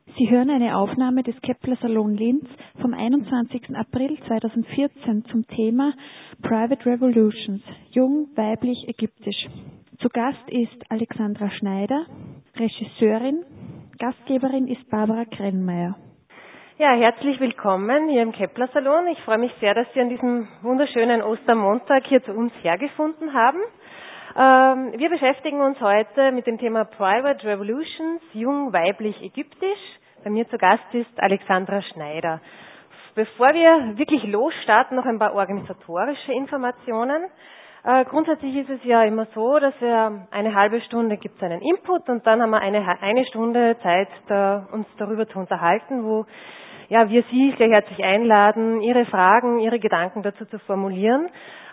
Sie hören eine Aufnahme des Kepler Salon Linz vom 21. April 2014 zum Thema Private Revolutions, jung, weiblich, ägyptisch. Zu Gast ist Alexandra Schneider, Regisseurin. Gastgeberin ist Barbara Krennmeier. Ja, herzlich willkommen hier im Kepler Salon. Ich freue mich sehr, dass Sie an diesem wunderschönen Ostermontag hier zu uns hergefunden haben. Wir beschäftigen uns heute mit dem Thema Private Revolutions, jung, weiblich, ägyptisch. Bei mir zu Gast ist Alexandra Schneider. Bevor wir wirklich losstarten, noch ein paar organisatorische Informationen. Grundsätzlich ist es ja immer so, dass wir eine halbe Stunde gibt es einen Input und dann haben wir eine Stunde Zeit, uns darüber zu unterhalten, wo wir Sie sehr herzlich einladen, Ihre Fragen, Ihre Gedanken dazu zu formulieren.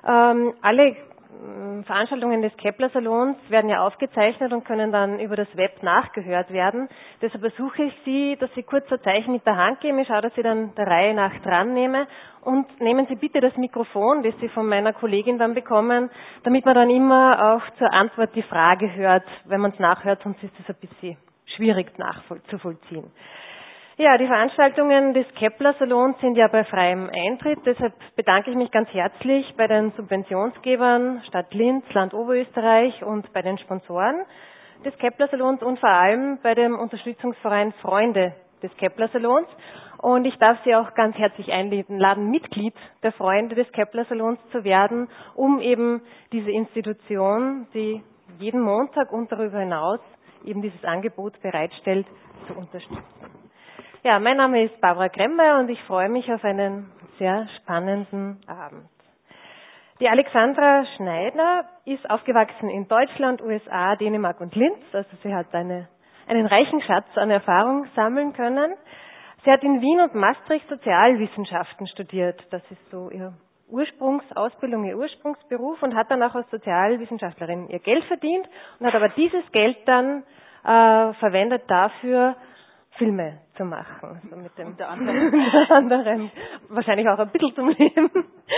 Alle Veranstaltungen des Kepler Salons werden ja aufgezeichnet und können dann über das Web nachgehört werden. Deshalb ersuche ich Sie, dass Sie kurz ein Zeichen mit der Hand geben. Ich schaue, dass Sie dann der Reihe nach dran nehme. Und nehmen Sie bitte das Mikrofon, das Sie von meiner Kollegin dann bekommen, damit man dann immer auch zur Antwort die Frage hört. Wenn man es nachhört, sonst ist es ein bisschen schwierig nachzuvollziehen. Ja, die Veranstaltungen des Kepler Salons sind ja bei freiem Eintritt. Deshalb bedanke ich mich ganz herzlich bei den Subventionsgebern Stadt Linz, Land Oberösterreich und bei den Sponsoren des Kepler Salons und vor allem bei dem Unterstützungsverein Freunde des Kepler Salons. Und ich darf Sie auch ganz herzlich einladen, Mitglied der Freunde des Kepler Salons zu werden, um eben diese Institution, die jeden Montag und darüber hinaus eben dieses Angebot bereitstellt, zu unterstützen. Ja, mein Name ist Barbara Krennmeier und ich freue mich auf einen sehr spannenden Abend. Die Alexandra Schneider ist aufgewachsen in Deutschland, USA, Dänemark und Linz. Also sie hat einen reichen Schatz an Erfahrung sammeln können. Sie hat in Wien und Maastricht Sozialwissenschaften studiert. Das ist so ihre Ursprungsausbildung, ihr Ursprungsberuf und hat dann auch als Sozialwissenschaftlerin ihr Geld verdient und hat aber dieses Geld dann verwendet dafür, Filme zu machen. Also mit dem unter anderem wahrscheinlich auch ein bisschen zum Leben.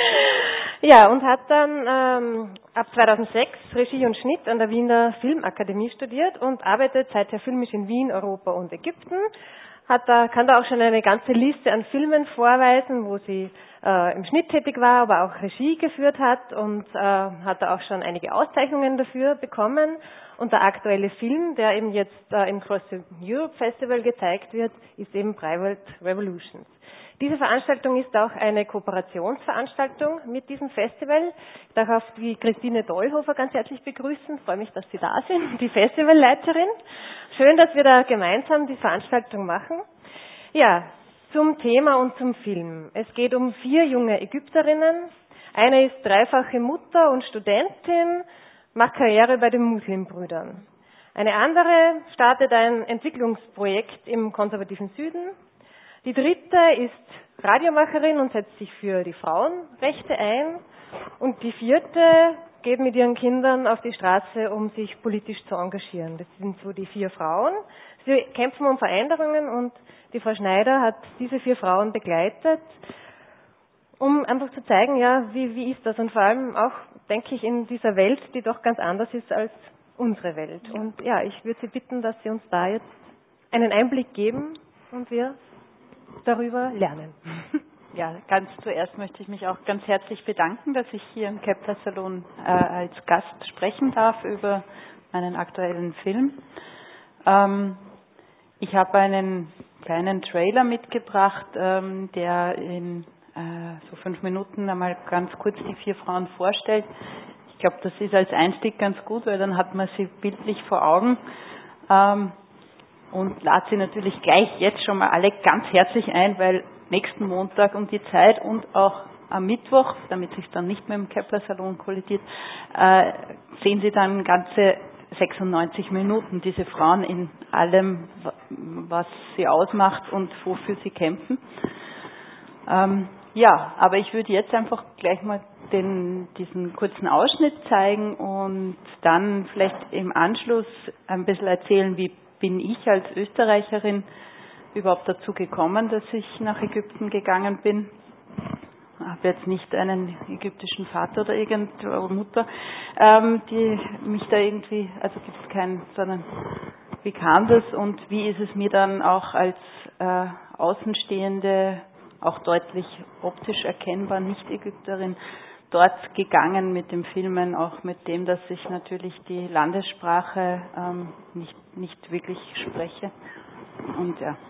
Ja, und hat dann ab 2006 Regie und Schnitt an der Wiener Filmakademie studiert und arbeitet seither filmisch in Wien, Europa und Ägypten. Kann da auch schon eine ganze Liste an Filmen vorweisen, wo sie im Schnitt tätig war, aber auch Regie geführt hat und hat da auch schon einige Auszeichnungen dafür bekommen. Und der aktuelle Film, der eben jetzt im Cross Europe Festival gezeigt wird, ist eben Private Revolutions. Diese Veranstaltung ist auch eine Kooperationsveranstaltung mit diesem Festival. Ich darf auch die Christine Dollhofer ganz herzlich begrüßen. Ich freue mich, dass Sie da sind, die Festivalleiterin. Schön, dass wir da gemeinsam die Veranstaltung machen. Ja, zum Thema und zum Film. Es geht um 4 junge Ägypterinnen. Eine ist dreifache Mutter und Studentin, macht Karriere bei den Muslimbrüdern. Eine andere startet ein Entwicklungsprojekt im konservativen Süden. Die dritte ist Radiomacherin und setzt sich für die Frauenrechte ein. Und die vierte geht mit ihren Kindern auf die Straße, um sich politisch zu engagieren. Das sind so die 4 Frauen. Sie kämpfen um Veränderungen und die Frau Schneider hat diese 4 Frauen begleitet, um einfach zu zeigen, ja, wie ist das? Und vor allem auch, denke ich, in dieser Welt, die doch ganz anders ist als unsere Welt. Und ja, ich würde Sie bitten, dass Sie uns da jetzt einen Einblick geben und wir darüber lernen. Ja, ganz zuerst möchte ich mich auch ganz herzlich bedanken, dass ich hier im Kepler Salon als Gast sprechen darf über meinen aktuellen Film. Ich habe einen kleinen Trailer mitgebracht, der in so 5 Minuten einmal ganz kurz die 4 Frauen vorstellt. Ich glaube, das ist als Einstieg ganz gut, weil dann hat man sie bildlich vor Augen. Und lade Sie natürlich gleich jetzt schon mal alle ganz herzlich ein, weil nächsten Montag um die Zeit und auch am Mittwoch, damit sich dann nicht mehr im Kepler Salon kollidiert, sehen Sie dann ganze 96 Minuten diese Frauen in allem, was sie ausmacht und wofür sie kämpfen. Ja, aber ich würde jetzt einfach gleich mal diesen kurzen Ausschnitt zeigen und dann vielleicht im Anschluss ein bisschen erzählen, wie bin ich als Österreicherin überhaupt dazu gekommen, dass ich nach Ägypten gegangen bin. Ich habe jetzt nicht einen ägyptischen Vater oder Mutter, die mich da irgendwie, also gibt es keinen, sondern wie kam das und wie ist es mir dann auch als Außenstehende, auch deutlich optisch erkennbar, Nicht-Ägypterin, dort gegangen mit dem Filmen, auch mit dem, dass ich natürlich die Landessprache nicht wirklich spreche. Und ja.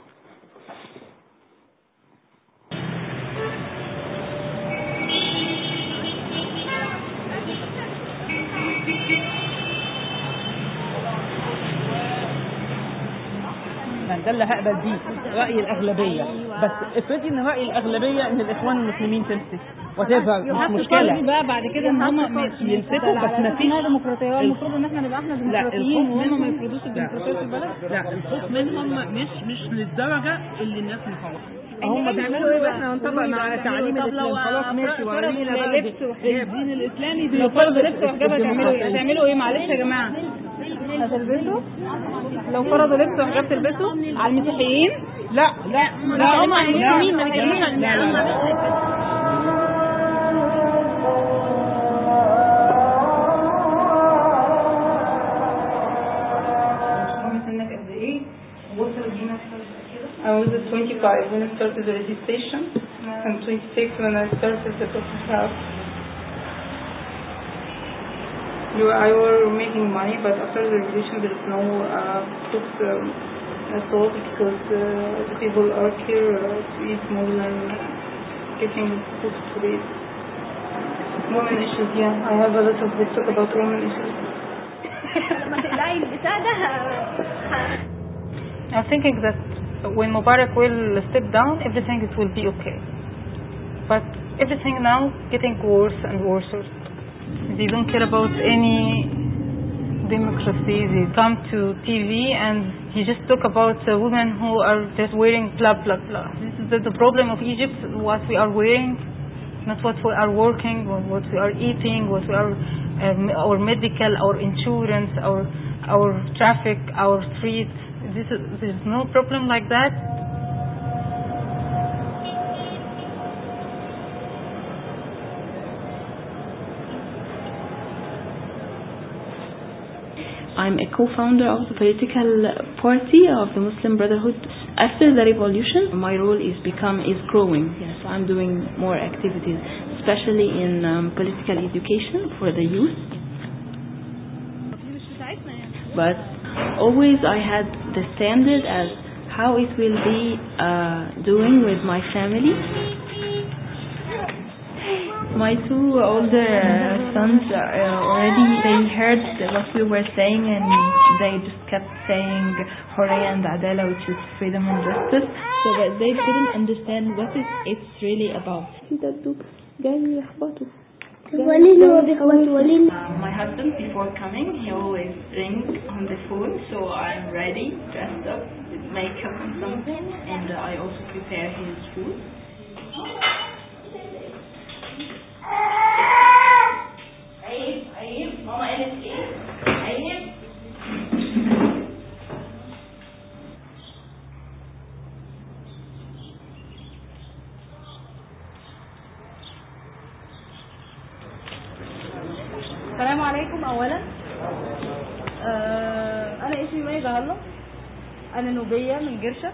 ده اللي هقبل بيه رأي الأغلبية بس افرضي ان رأي الأغلبية ان الإخوان المسلمين تمسك وتبقى مش مشكلة بقى بعد كده ان هم يمسكوا بس ما فيش ديمقراطية. المفروض ان احنا نبقى احنا ديمقراطيين وهم ما يفرضوش الديمقراطية في البلد. لا الخوف منهم مش للدرجة اللي الناس مخوفة. هم بيعملوا ايه بقى؟ احنا هنطبق مع تعاليم الاسلام خلاص ماشي ورينا بقى الدين الاسلامي لو فرضوا لبس وحجاب هتعملوا ايه؟ معلش يا جماعه هتلبسوا؟ لو فرضوا لبس وحجاب تلبسوا على المسيحيين؟ لا هم مين I was 25 when I started the registration, and 26 when I started the coffee house. I were making money, but after the revolution there is no food at all because the people are here to eat more than getting food to eat. Women issues, yeah. I have a lot of books talk about women issues. I'm thinking that when Mubarak will step down, everything it will be okay. But everything now getting worse and worse. They don't care about any democracy. They come to TV and he just talk about women who are just wearing blah blah blah. This is the problem of Egypt. What we are wearing, not what we are working, what we are eating, what we are our medical, our insurance, our traffic, our streets. There's no problem like that. I'm a co-founder of the political party of the Muslim Brotherhood. After the revolution, my role is growing. Yes, I'm doing more activities, especially in political education for the youth. But always I had the standard as how it will be doing with my family. My two older sons already they heard what we were saying and they just kept saying Hurriya and Adala, which is freedom and justice. So that they couldn't understand what it's really about. My husband, before coming, he always rings on the phone, so I'm ready, dressed up with makeup and something, and I also prepare his food. السلام عليكم. اولا انا اسمي مي جهله، انا نوبيه من جرشه.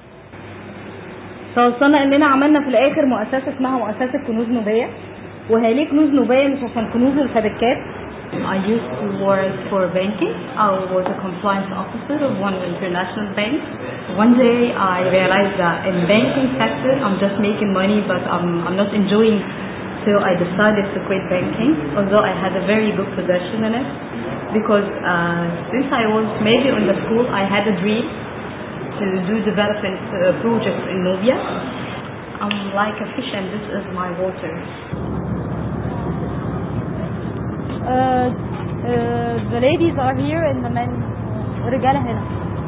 توصلنا اننا عملنا في الاخر مؤسسه اسمها مؤسسه كنوز نوبيه. وهي ليه كنوز نوبيه؟ مش عشان كنوز الفبركات. I used to work for banking. I was a compliance officer of one international bank. One day I realized that in banking sector I'm just making money, but I'm not enjoying. So I decided to quit banking, although I had a very good position in it, because since I was maybe in the school, I had a dream to do development projects in Nubia. I'm like a fish and this is my water. The ladies are here and the men رجالة هنا.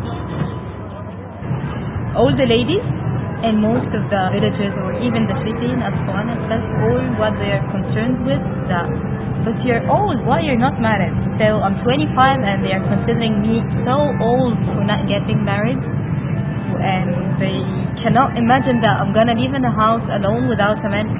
All the ladies in most of the villages or even the city in Aswan, that's all what they are concerned with. That, but you're old, why you're not married? So I'm 25 and they are considering me so old for not getting married, and they cannot imagine that I'm gonna live in a house alone without a man.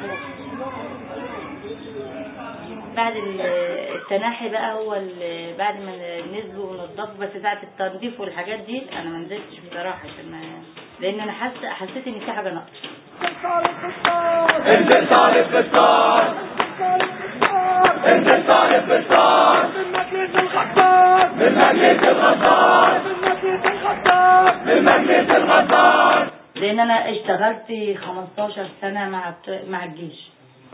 بعد التنحي بقى هو بعد ما نزلوا ونضفوا، بس ساعة التنظيف والحاجات دي انا ما نزلتش بصراحة لان انا حسيت ان في حاجة ناقصة. انتصار الفطار انتصار الفطار من مجلس الغدار من مجلس الغدار. لان انا اشتغلت 15 سنة مع الجيش،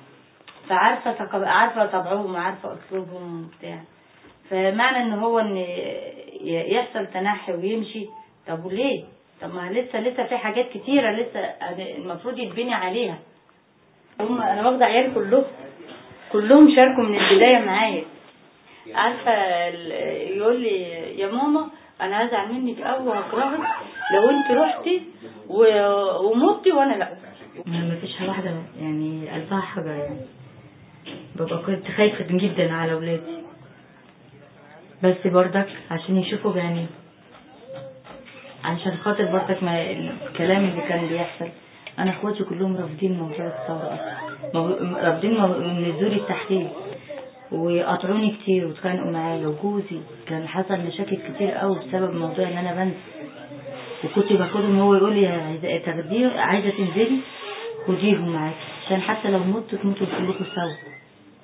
فعارفة طبعهم وعارفة اسلوبهم وبتاع، فمعنى ان هو ان يحصل تنحي ويمشي، طب وليه؟ طب ما لسه في حاجات كتيرة لسه المفروض يتبني عليها. انا واخده عيالي كلهم شاركوا من البداية معايا. عارفة يقول لي يا ماما انا هزعل منك قوي وهكرهك لو انت رحتي ومتي وانا لا. ما فيش واحدة يعني قلبها حاجة يعني، كنت خايفة جدا على ولادي، بس برضك عشان يشوفوا يعني، عشان خاطر برضك ما الكلام اللي كان بيحصل. انا اخواتي كلهم رافضين موضوع الثورة اصلا، رافضين نزول التحرير، وقطعوني كتير واتخانقوا معايا، وجوزي كان حصل مشاكل كتير قوي بسبب موضوع ان انا بنسى، وكنت باخدهم هو يقول لي عايزه تنزلي خديهم معاكي عشان حتى لو متوا تموتوا كلكم سوا.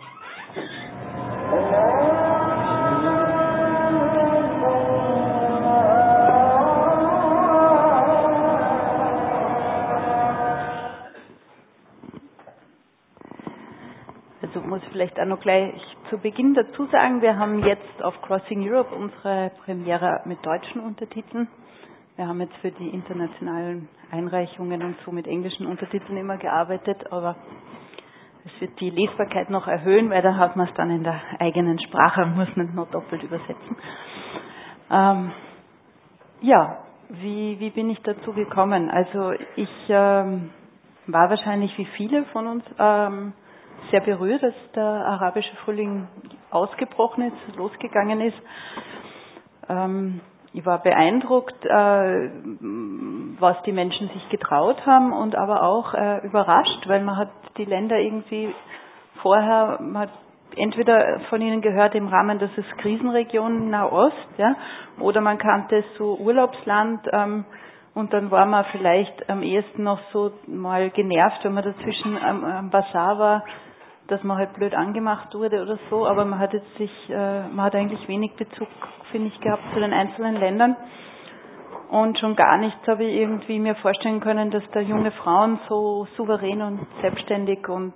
Also muss ich vielleicht auch noch gleich zu Beginn dazu sagen, wir haben jetzt auf Crossing Europe unsere Premiere mit deutschen Untertiteln. Wir haben jetzt für die internationalen Einreichungen und so mit englischen Untertiteln immer gearbeitet, aber es wird die Lesbarkeit noch erhöhen, weil da hat man es dann in der eigenen Sprache und muss nicht noch doppelt übersetzen. Wie bin ich dazu gekommen? Also ich war wahrscheinlich wie viele von uns sehr berührt, dass der arabische Frühling ausgebrochen ist, losgegangen ist. Ich war beeindruckt, was die Menschen sich getraut haben und aber auch überrascht, weil man hat die Länder irgendwie vorher, man hat entweder von ihnen gehört im Rahmen, das ist Krisenregion Nahost, ja, oder man kannte es so Urlaubsland, und dann war man vielleicht am ehesten noch so mal genervt, wenn man dazwischen am Bazar war, dass man halt blöd angemacht wurde oder so, aber man hat eigentlich wenig Bezug, finde ich, gehabt zu den einzelnen Ländern. Und schon gar nichts habe ich irgendwie mir vorstellen können, dass da junge Frauen so souverän und selbstständig und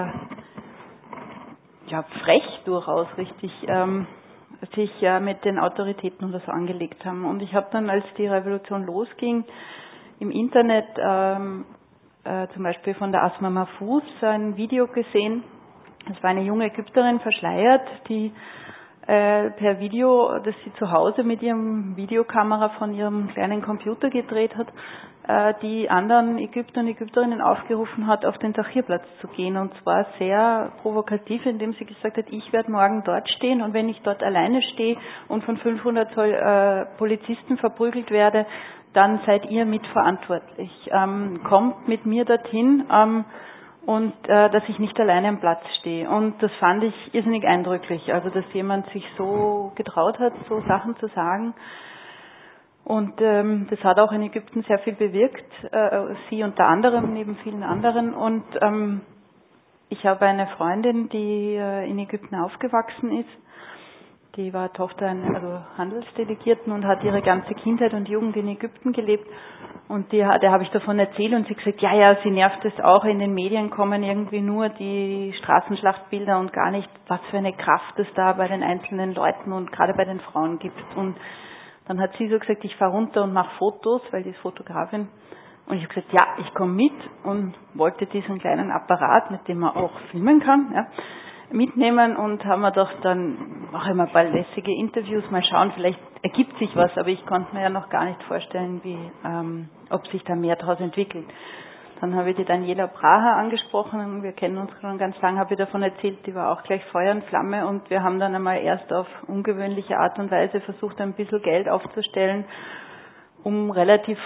frech durchaus richtig sich mit den Autoritäten oder so angelegt haben. Und ich habe dann, als die Revolution losging, im Internet zum Beispiel von der Asma Mahfouz ein Video gesehen. Das war eine junge Ägypterin, verschleiert, die per Video, das sie zu Hause mit ihrem Videokamera von ihrem kleinen Computer gedreht hat, die anderen Ägypter und Ägypterinnen aufgerufen hat, auf den Tahrirplatz zu gehen. Und zwar sehr provokativ, indem sie gesagt hat, ich werde morgen dort stehen und wenn ich dort alleine stehe und von 500 Polizisten verprügelt werde, dann seid ihr mitverantwortlich. Kommt mit mir dorthin und dass ich nicht alleine am Platz stehe. Und das fand ich irrsinnig eindrücklich, also dass jemand sich so getraut hat, so Sachen zu sagen. Und das hat auch in Ägypten sehr viel bewirkt, sie unter anderem, neben vielen anderen. Und ich habe eine Freundin, die in Ägypten aufgewachsen ist. Die war Tochter eines Handelsdelegierten und hat ihre ganze Kindheit und Jugend in Ägypten gelebt. Und der habe ich davon erzählt und sie gesagt, ja, sie nervt es auch, in den Medien kommen irgendwie nur die Straßenschlachtbilder und gar nicht, was für eine Kraft es da bei den einzelnen Leuten und gerade bei den Frauen gibt. Und dann hat sie so gesagt, ich fahre runter und mache Fotos, weil die ist Fotografin. Und ich habe gesagt, ja, ich komme mit und wollte diesen kleinen Apparat, mit dem man auch filmen kann, ja, mitnehmen und haben wir doch dann, mache ich mal ein paar lässige Interviews, mal schauen, vielleicht ergibt sich was, aber ich konnte mir ja noch gar nicht vorstellen, ob sich da mehr daraus entwickelt. Dann habe ich die Daniela Braha angesprochen, wir kennen uns schon ganz lange, habe ich davon erzählt, die war auch gleich Feuer und Flamme und wir haben dann einmal erst auf ungewöhnliche Art und Weise versucht, ein bisschen Geld aufzustellen, um relativ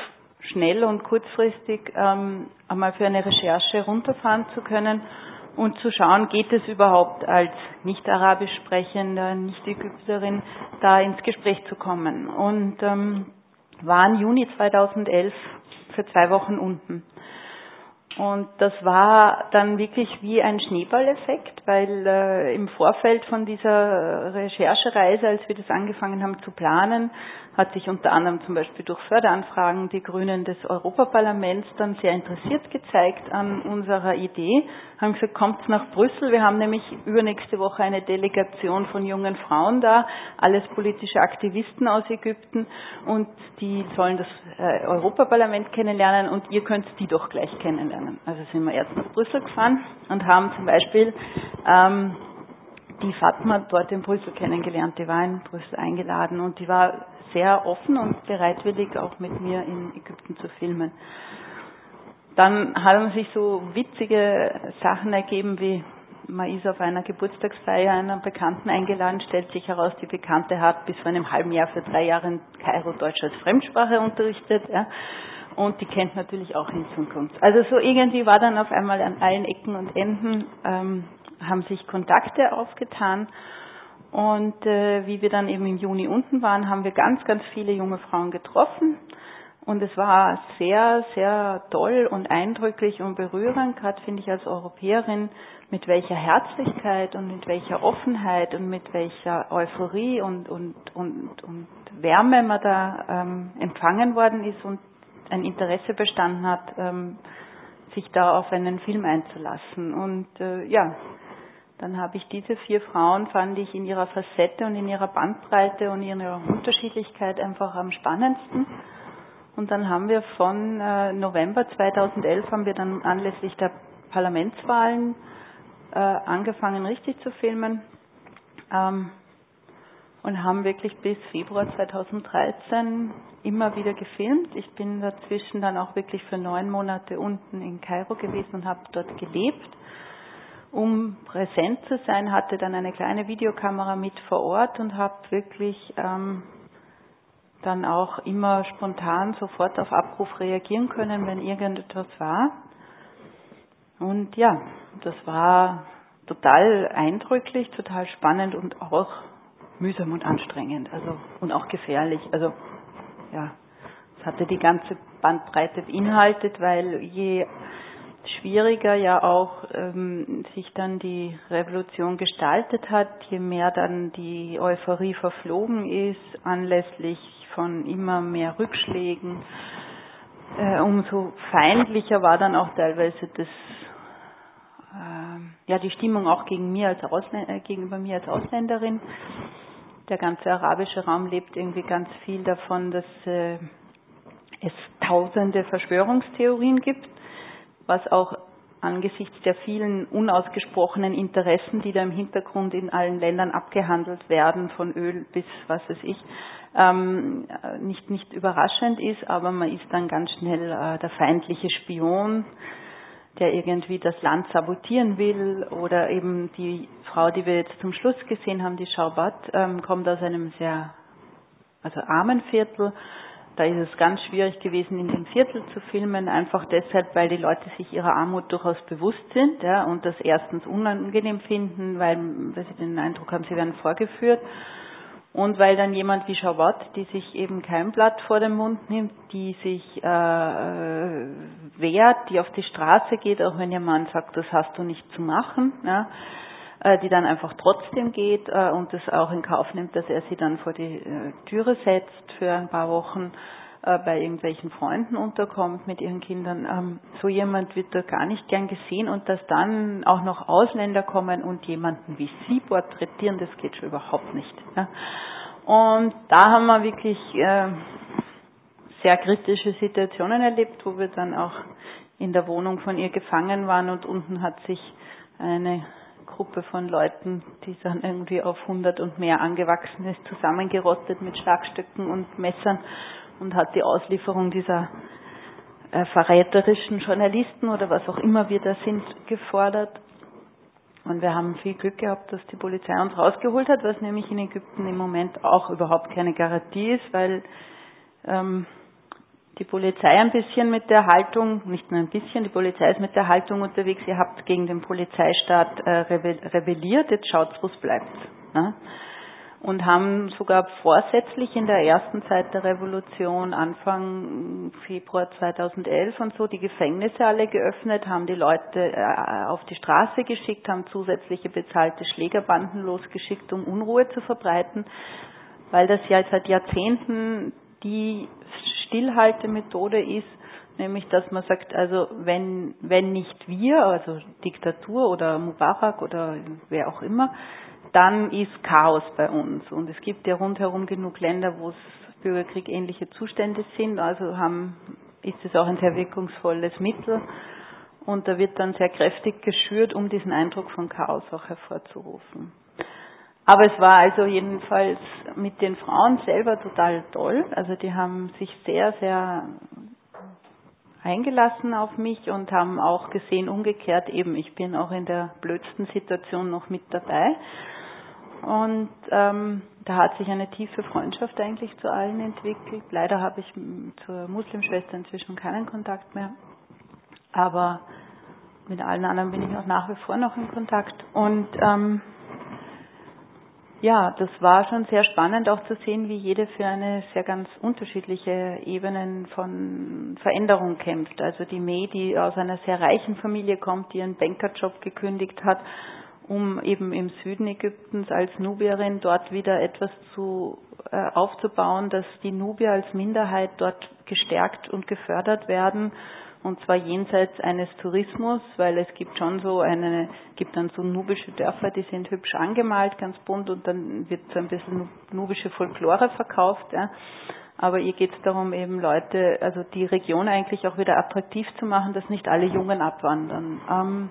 schnell und kurzfristig einmal für eine Recherche runterfahren zu können und zu schauen, geht es überhaupt als nicht arabisch sprechende, nicht Ägypterin, da ins Gespräch zu kommen. Und waren Juni 2011 für 2 Wochen unten. Und das war dann wirklich wie ein Schneeballeffekt, weil im Vorfeld von dieser Recherchereise, als wir das angefangen haben zu planen, hat sich unter anderem zum Beispiel durch Förderanfragen die Grünen des Europaparlaments dann sehr interessiert gezeigt an unserer Idee, haben gesagt, kommt nach Brüssel, wir haben nämlich übernächste Woche eine Delegation von jungen Frauen da, alles politische Aktivisten aus Ägypten und die sollen das Europaparlament kennenlernen und ihr könnt die doch gleich kennenlernen. Also sind wir erst nach Brüssel gefahren und haben zum Beispiel die Fatma dort in Brüssel kennengelernt, die war in Brüssel eingeladen und die war sehr offen und bereitwillig, auch mit mir in Ägypten zu filmen. Dann haben sich so witzige Sachen ergeben, wie man ist auf einer Geburtstagsfeier einer Bekannten eingeladen, stellt sich heraus, die Bekannte hat bis vor einem halben Jahr für 3 Jahre in Kairo Deutsch als Fremdsprache unterrichtet, ja, und die kennt natürlich auch in Zukunft. Also so irgendwie war dann auf einmal an allen Ecken und Enden haben sich Kontakte aufgetan. Und wie wir dann eben im Juni unten waren, haben wir ganz, ganz viele junge Frauen getroffen. Und es war sehr, sehr toll und eindrücklich und berührend, gerade finde ich als Europäerin, mit welcher Herzlichkeit und mit welcher Offenheit und mit welcher Euphorie und Wärme man da empfangen worden ist und ein Interesse bestanden hat, sich da auf einen Film einzulassen. Und dann habe ich diese 4 Frauen, fand ich in ihrer Facette und in ihrer Bandbreite und in ihrer Unterschiedlichkeit einfach am spannendsten. Und dann haben wir von November 2011 haben wir dann anlässlich der Parlamentswahlen angefangen richtig zu filmen und haben wirklich bis Februar 2013 immer wieder gefilmt. Ich bin dazwischen dann auch wirklich für 9 Monate unten in Kairo gewesen und habe dort gelebt. Um präsent zu sein, hatte dann eine kleine Videokamera mit vor Ort und habe wirklich dann auch immer spontan sofort auf Abruf reagieren können, wenn irgendetwas war. Und ja, das war total eindrücklich, total spannend und auch mühsam und anstrengend, also und auch gefährlich. Also ja, es hatte die ganze Bandbreite beinhaltet, weil je schwieriger ja auch sich dann die Revolution gestaltet hat, je mehr dann die Euphorie verflogen ist, anlässlich von immer mehr Rückschlägen, umso feindlicher war dann auch teilweise die Stimmung auch gegen mir als gegenüber mir als Ausländerin. Der ganze arabische Raum lebt irgendwie ganz viel davon, dass es tausende Verschwörungstheorien gibt, was auch angesichts der vielen unausgesprochenen Interessen, die da im Hintergrund in allen Ländern abgehandelt werden, von Öl bis was weiß ich, nicht überraschend ist, aber man ist dann ganz schnell der feindliche Spion, der irgendwie das Land sabotieren will, oder eben die Frau, die wir jetzt zum Schluss gesehen haben, die Shaubat, kommt aus einem sehr armen Viertel. Da ist es ganz schwierig gewesen, in dem Viertel zu filmen, einfach deshalb, weil die Leute sich ihrer Armut durchaus bewusst sind, ja, und das erstens unangenehm finden, weil sie den Eindruck haben, sie werden vorgeführt, und weil dann jemand wie Shaubat, die sich eben kein Blatt vor den Mund nimmt, die sich wehrt, die auf die Straße geht, auch wenn ihr Mann sagt, das hast du nicht zu machen, ja, die dann einfach trotzdem geht und das auch in Kauf nimmt, dass er sie dann vor die Türe setzt für ein paar Wochen, bei irgendwelchen Freunden unterkommt mit ihren Kindern. So jemand wird da gar nicht gern gesehen, und dass dann auch noch Ausländer kommen und jemanden wie sie porträtieren, das geht schon überhaupt nicht. Ja. Und da haben wir wirklich sehr kritische Situationen erlebt, wo wir dann auch in der Wohnung von ihr gefangen waren, und unten hat sich eine Gruppe von Leuten, die dann irgendwie auf 100 und mehr angewachsen ist, zusammengerottet mit Schlagstöcken und Messern und hat die Auslieferung dieser verräterischen Journalisten oder was auch immer wir da sind, gefordert. Und wir haben viel Glück gehabt, dass die Polizei uns rausgeholt hat, was nämlich in Ägypten im Moment auch überhaupt keine Garantie ist, weil die Polizei ein bisschen mit der Haltung, nicht nur ein bisschen, die Polizei ist mit der Haltung unterwegs, ihr habt gegen den Polizeistaat rebelliert, jetzt schaut, wo es bleibt. Ne? Und haben sogar vorsätzlich in der ersten Zeit der Revolution, Anfang Februar 2011 und so, die Gefängnisse alle geöffnet, haben die Leute auf die Straße geschickt, haben zusätzliche bezahlte Schlägerbanden losgeschickt, um Unruhe zu verbreiten, weil das ja seit Jahrzehnten die Stillhaltemethode ist, nämlich dass man sagt, also wenn nicht wir, also Diktatur oder Mubarak oder wer auch immer, dann ist Chaos bei uns. Und es gibt ja rundherum genug Länder, wo es bürgerkriegähnliche Zustände sind, also ist es auch ein sehr wirkungsvolles Mittel. Und da wird dann sehr kräftig geschürt, um diesen Eindruck von Chaos auch hervorzurufen. Aber es war also jedenfalls mit den Frauen selber total toll. Also die haben sich sehr, sehr eingelassen auf mich und haben auch gesehen, umgekehrt eben, ich bin auch in der blödsten Situation noch mit dabei. Und da hat sich eine tiefe Freundschaft eigentlich zu allen entwickelt. Leider habe ich zur Muslimschwester inzwischen keinen Kontakt mehr. Aber mit allen anderen bin ich auch nach wie vor noch in Kontakt. Und ja, das war schon sehr spannend auch zu sehen, wie jede für eine sehr ganz unterschiedliche Ebenen von Veränderung kämpft. Also die May, die aus einer sehr reichen Familie kommt, die ihren Bankerjob gekündigt hat, um eben im Süden Ägyptens als Nubierin dort wieder etwas aufzubauen, dass die Nubier als Minderheit dort gestärkt und gefördert werden. Und zwar jenseits eines Tourismus, weil es gibt schon gibt dann so nubische Dörfer, die sind hübsch angemalt, ganz bunt, und dann wird so ein bisschen nubische Folklore verkauft. Ja. Aber ihr geht es darum, eben Leute, also die Region eigentlich auch wieder attraktiv zu machen, dass nicht alle Jungen abwandern.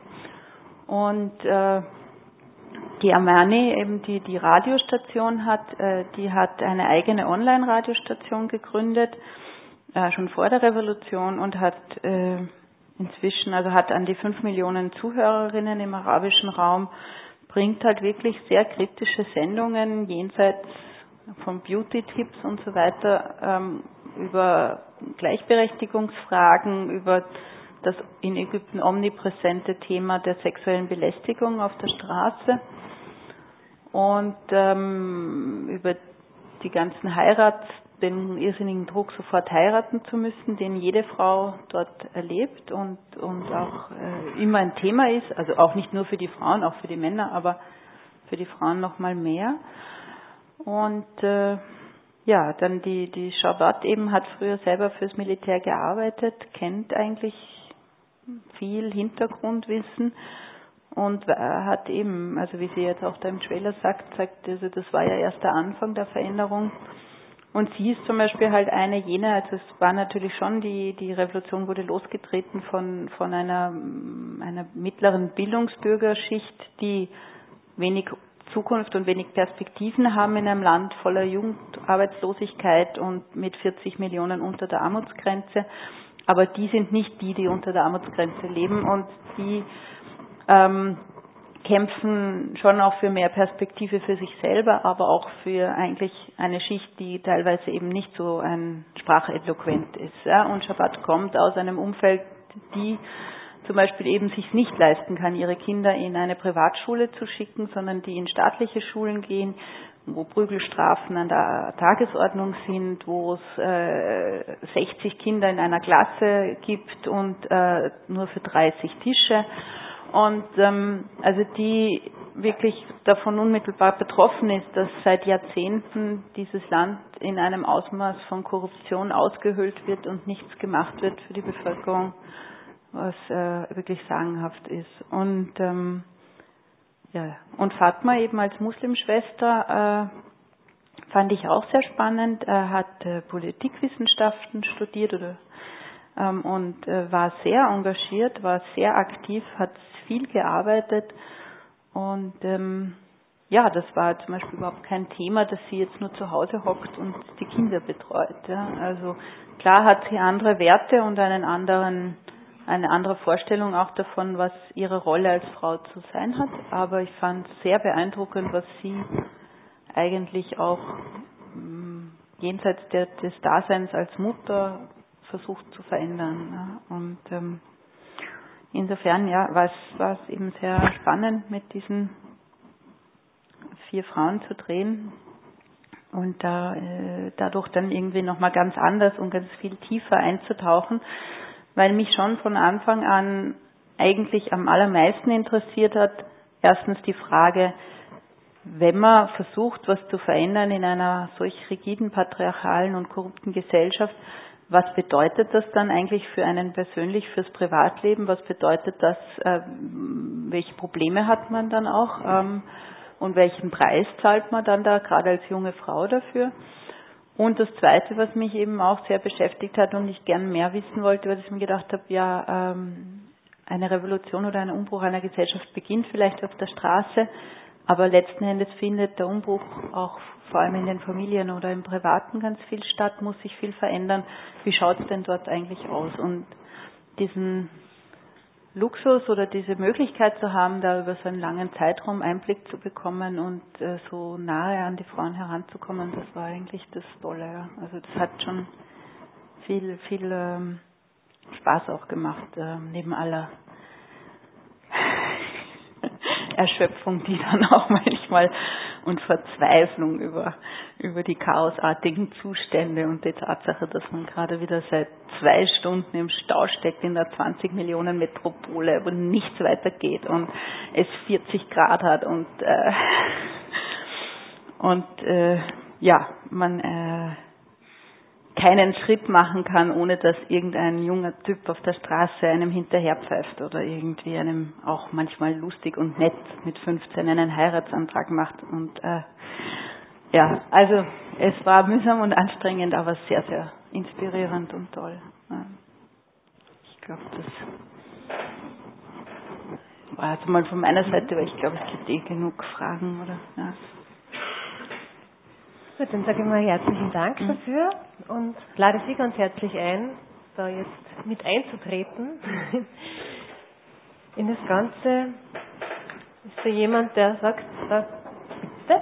Die Amani, eben die Radiostation die hat eine eigene Online-Radiostation gegründet, schon vor der Revolution, und hat inzwischen, also hat an die 5 Millionen Zuhörerinnen im arabischen Raum, bringt halt wirklich sehr kritische Sendungen jenseits von Beauty-Tipps und so weiter, über Gleichberechtigungsfragen, über das in Ägypten omnipräsente Thema der sexuellen Belästigung auf der Straße und über die ganzen den irrsinnigen Druck, sofort heiraten zu müssen, den jede Frau dort erlebt und auch immer ein Thema ist, also auch nicht nur für die Frauen, auch für die Männer, aber für die Frauen noch mal mehr. Und dann die Shabbat eben hat früher selber fürs Militär gearbeitet, kennt eigentlich viel Hintergrundwissen und hat eben, also wie sie jetzt auch da im Trailer sagt, also das war ja erst der Anfang der Veränderung. Und sie ist zum Beispiel halt eine jener, also es war natürlich schon, die Revolution wurde losgetreten von einer mittleren Bildungsbürgerschicht, die wenig Zukunft und wenig Perspektiven haben in einem Land voller Jugendarbeitslosigkeit und mit 40 Millionen unter der Armutsgrenze. Aber die sind nicht die unter der Armutsgrenze leben, und die kämpfen schon auch für mehr Perspektive für sich selber, aber auch für eigentlich eine Schicht, die teilweise eben nicht so spracheloquent ist. Ja? Und Shabbat kommt aus einem Umfeld, die zum Beispiel eben sich nicht leisten kann, ihre Kinder in eine Privatschule zu schicken, sondern die in staatliche Schulen gehen, wo Prügelstrafen an der Tagesordnung sind, wo es 60 Kinder in einer Klasse gibt und nur für 30 Tische. Und also die wirklich davon unmittelbar betroffen ist, dass seit Jahrzehnten dieses Land in einem Ausmaß von Korruption ausgehöhlt wird und nichts gemacht wird für die Bevölkerung, was wirklich sagenhaft ist. Und und Fatma eben als Muslimschwester fand ich auch sehr spannend. Er hat Politikwissenschaften studiert und war sehr engagiert, war sehr aktiv, hat viel gearbeitet und das war zum Beispiel überhaupt kein Thema, dass sie jetzt nur zu Hause hockt und die Kinder betreut. Ja. Also klar hat sie andere Werte und eine andere Vorstellung auch davon, was ihre Rolle als Frau zu sein hat, aber ich fand sehr beeindruckend, was sie eigentlich auch jenseits des Daseins als Mutter versucht zu verändern. Ja. Und insofern war es eben sehr spannend, mit diesen 4 Frauen zu drehen und dadurch dann irgendwie nochmal ganz anders und ganz viel tiefer einzutauchen, weil mich schon von Anfang an eigentlich am allermeisten interessiert hat, erstens die Frage, wenn man versucht, was zu verändern in einer solch rigiden, patriarchalen und korrupten Gesellschaft, was bedeutet das dann eigentlich für einen persönlich, fürs Privatleben? Was bedeutet das, welche Probleme hat man dann auch und welchen Preis zahlt man dann da, gerade als junge Frau dafür? Und das Zweite, was mich eben auch sehr beschäftigt hat und ich gern mehr wissen wollte, weil ich mir gedacht habe, eine Revolution oder ein Umbruch einer Gesellschaft beginnt vielleicht auf der Straße, aber letzten Endes findet der Umbruch auch vor allem in den Familien oder im Privaten ganz viel statt, muss sich viel verändern. Wie schaut es denn dort eigentlich aus? Und diesen Luxus oder diese Möglichkeit zu haben, da über so einen langen Zeitraum Einblick zu bekommen und so nahe an die Frauen heranzukommen, das war eigentlich das Tolle. Ja. Also das hat schon viel Spaß auch gemacht, neben aller Erschöpfung, die dann auch manchmal und Verzweiflung über die chaosartigen Zustände und die Tatsache, dass man gerade wieder seit 2 Stunden im Stau steckt in der 20 Millionen Metropole, wo nichts weitergeht und es 40 Grad hat und man keinen Schritt machen kann, ohne dass irgendein junger Typ auf der Straße einem hinterherpfeift oder irgendwie einem auch manchmal lustig und nett mit 15 einen Heiratsantrag macht. Und also es war mühsam und anstrengend, aber sehr, sehr inspirierend und toll. Ich glaube, das war also mal von meiner Seite, weil ich glaube, es gibt genug Fragen, oder? Ja. Gut, dann sage ich mal herzlichen Dank dafür und lade Sie ganz herzlich ein, da jetzt mit einzutreten in das Ganze. Ist da jemand, der sagt, bitte?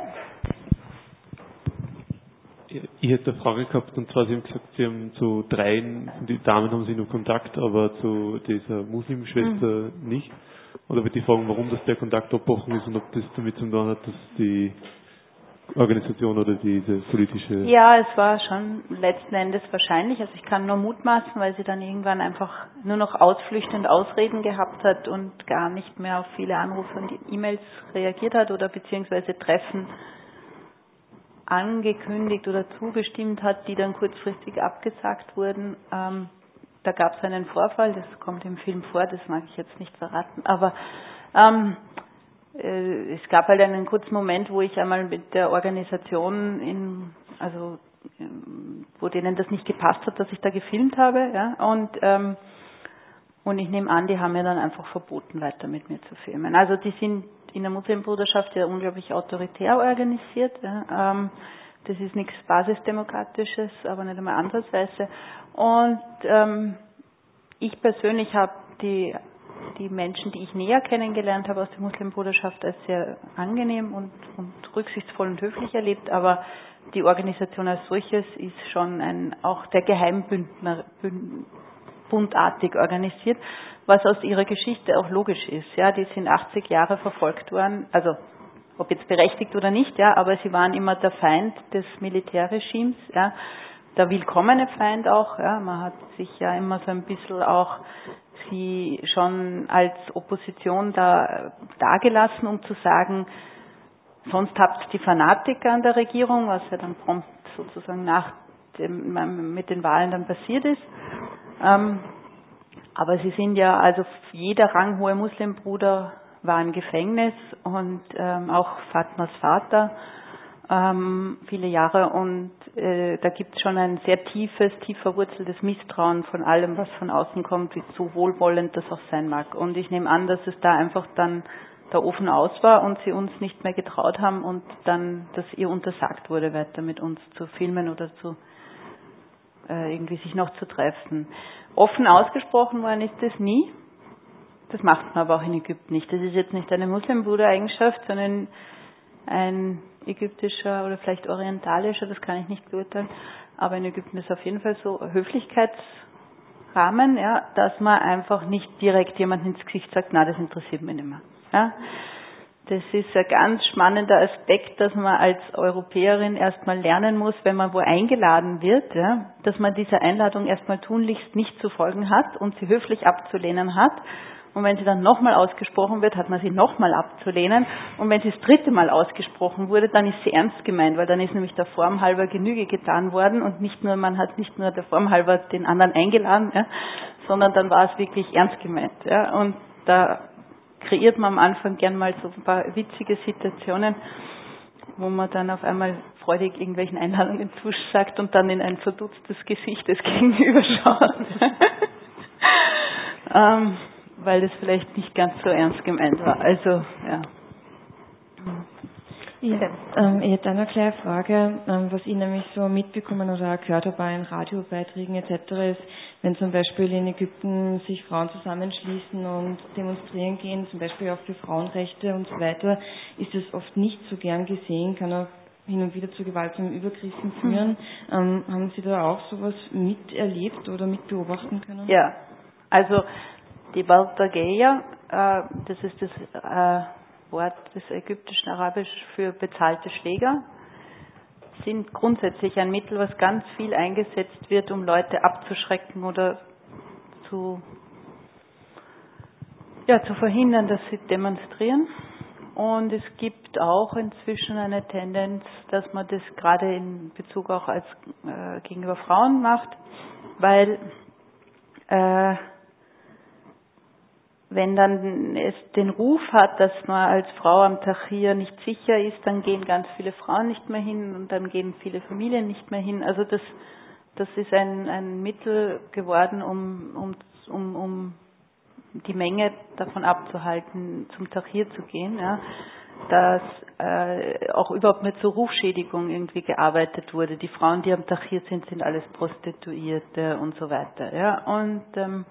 Ich hätte eine Frage gehabt, und zwar, Sie haben gesagt, Sie haben zu 3, die Damen haben Sie noch Kontakt, aber zu dieser Muslimschwester nicht. Oder würde ich fragen, warum das der Kontakt abgebrochen ist und ob das damit zu tun hat, dass die Organisation oder diese politische... Ja, es war schon letzten Endes wahrscheinlich. Also ich kann nur mutmaßen, weil sie dann irgendwann einfach nur noch Ausflüchte und Ausreden gehabt hat und gar nicht mehr auf viele Anrufe und E-Mails reagiert hat oder beziehungsweise Treffen angekündigt oder zugestimmt hat, die dann kurzfristig abgesagt wurden. Da gab es einen Vorfall, das kommt im Film vor, das mag ich jetzt nicht verraten, aber es gab halt einen kurzen Moment, wo ich einmal mit der Organisation wo denen das nicht gepasst hat, dass ich da gefilmt habe, ja, und ich nehme an, die haben mir dann einfach verboten, weiter mit mir zu filmen. Also die sind in der Muslimbruderschaft ja unglaublich autoritär organisiert, ja, das ist nichts Basisdemokratisches, aber nicht einmal ansatzweise. Und ich persönlich habe die Menschen, die ich näher kennengelernt habe aus der Muslimbruderschaft, als sehr angenehm und rücksichtsvoll und höflich erlebt, aber die Organisation als solches ist schon auch der Geheimbündner bundartig organisiert, was aus ihrer Geschichte auch logisch ist. Ja, die sind 80 Jahre verfolgt worden, also ob jetzt berechtigt oder nicht, ja, aber sie waren immer der Feind des Militärregimes, ja, der willkommene Feind auch, ja, man hat sich ja immer so ein bisschen auch sie schon als Opposition dagelassen, um zu sagen, sonst habt die Fanatiker an der Regierung, was ja dann prompt sozusagen mit den Wahlen dann passiert ist. Aber sie sind ja, also jeder ranghohe Muslimbruder war im Gefängnis und auch Fatmas Vater viele Jahre, und da gibt es schon ein sehr tief verwurzeltes Misstrauen von allem, was von außen kommt, wie so wohlwollend das auch sein mag. Und ich nehme an, dass es da einfach dann der Ofen aus war und sie uns nicht mehr getraut haben und dann, dass ihr untersagt wurde, weiter mit uns zu filmen oder zu irgendwie sich noch zu treffen. Offen ausgesprochen worden ist das nie. Das macht man aber auch in Ägypten nicht. Das ist jetzt nicht eine Muslimbruder-Eigenschaft, sondern ein ägyptischer oder vielleicht orientalischer, das kann ich nicht beurteilen, aber in Ägypten ist auf jeden Fall so, Höflichkeit Rahmen, ja, dass man einfach nicht direkt jemandem ins Gesicht sagt, na, das interessiert mich nicht mehr. Ja. Das ist ein ganz spannender Aspekt, dass man als Europäerin erstmal lernen muss, wenn man wo eingeladen wird, ja, dass man dieser Einladung erstmal tunlichst nicht zu folgen hat und sie höflich abzulehnen hat. Und wenn sie dann nochmal ausgesprochen wird, hat man sie nochmal abzulehnen. Und wenn sie das dritte Mal ausgesprochen wurde, dann ist sie ernst gemeint, weil dann ist nämlich der Form halber Genüge getan worden und nicht nur, man hat nicht nur der Form halber den anderen eingeladen, ja, sondern dann war es wirklich ernst gemeint. Ja. Und da kreiert man am Anfang gern mal so ein paar witzige Situationen, wo man dann auf einmal freudig irgendwelchen Einladungen zusagt und dann in ein verdutztes Gesicht des Gegenüber schaut. Weil das vielleicht nicht ganz so ernst gemeint war. Also, ja. Ich hätte eine kleine Frage, was ich nämlich so mitbekommen oder auch gehört habe in Radiobeiträgen etc. ist, wenn zum Beispiel in Ägypten sich Frauen zusammenschließen und demonstrieren gehen, zum Beispiel auch für Frauenrechte und so weiter, ist es oft nicht so gern gesehen, kann auch hin und wieder zu gewaltsamen Übergriffen führen. Haben Sie da auch sowas miterlebt oder mitbeobachten können? Ja, also die Baltageia, das ist das Wort des ägyptischen Arabisch für bezahlte Schläger, sind grundsätzlich ein Mittel, was ganz viel eingesetzt wird, um Leute abzuschrecken oder zu verhindern, dass sie demonstrieren. Und es gibt auch inzwischen eine Tendenz, dass man das gerade in Bezug auch als gegenüber Frauen macht, weil wenn dann es den Ruf hat, dass man als Frau am Tahrir nicht sicher ist, dann gehen ganz viele Frauen nicht mehr hin und dann gehen viele Familien nicht mehr hin. Also das ist ein Mittel geworden, um die Menge davon abzuhalten, zum Tahrir zu gehen, ja, dass auch überhaupt mit so Rufschädigung irgendwie gearbeitet wurde. Die Frauen, die am Tahrir sind alles Prostituierte und so weiter. Ja. Und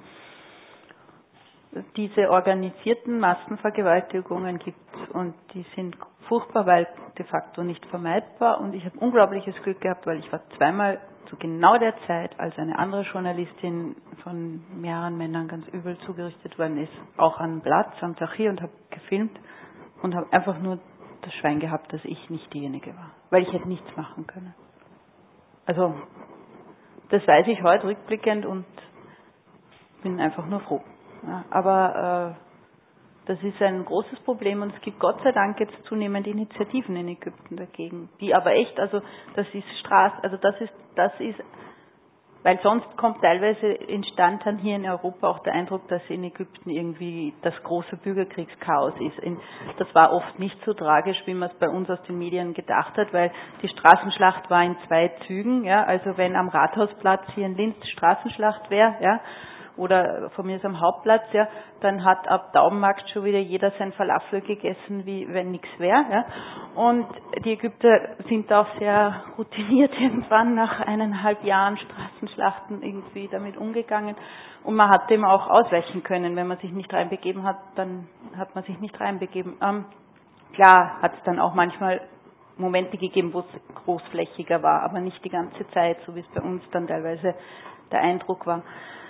diese organisierten Massenvergewaltigungen gibt es und die sind furchtbar, weil de facto nicht vermeidbar. Und ich habe unglaubliches Glück gehabt, weil ich war zweimal zu genau der Zeit, als eine andere Journalistin von mehreren Männern ganz übel zugerichtet worden ist, auch an Platz am Tahrir und habe gefilmt und habe einfach nur das Schwein gehabt, dass ich nicht diejenige war, weil ich hätte nichts machen können. Also das weiß ich heute rückblickend und bin einfach nur froh. Ja, aber das ist ein großes Problem und es gibt Gott sei Dank jetzt zunehmend Initiativen in Ägypten dagegen, die aber echt, also das ist das ist, weil sonst kommt teilweise entstand dann hier in Europa auch der Eindruck, dass in Ägypten irgendwie das große Bürgerkriegschaos ist. Das war oft nicht so tragisch, wie man es bei uns aus den Medien gedacht hat, weil die Straßenschlacht war in 2 Zügen, ja, also wenn am Rathausplatz hier in Linz Straßenschlacht wäre, ja, oder von mir ist am Hauptplatz, ja, dann hat ab Daumenmarkt schon wieder jeder sein Falafel gegessen, wie wenn nichts wäre. Ja. Und die Ägypter sind auch sehr routiniert irgendwann nach 1,5 Jahren Straßenschlachten irgendwie damit umgegangen. Und man hat dem auch ausweichen können. Wenn man sich nicht reinbegeben hat, dann hat man sich nicht reinbegeben. Klar hat es dann auch manchmal Momente gegeben, wo es großflächiger war, aber nicht die ganze Zeit, so wie es bei uns dann teilweise der Eindruck war.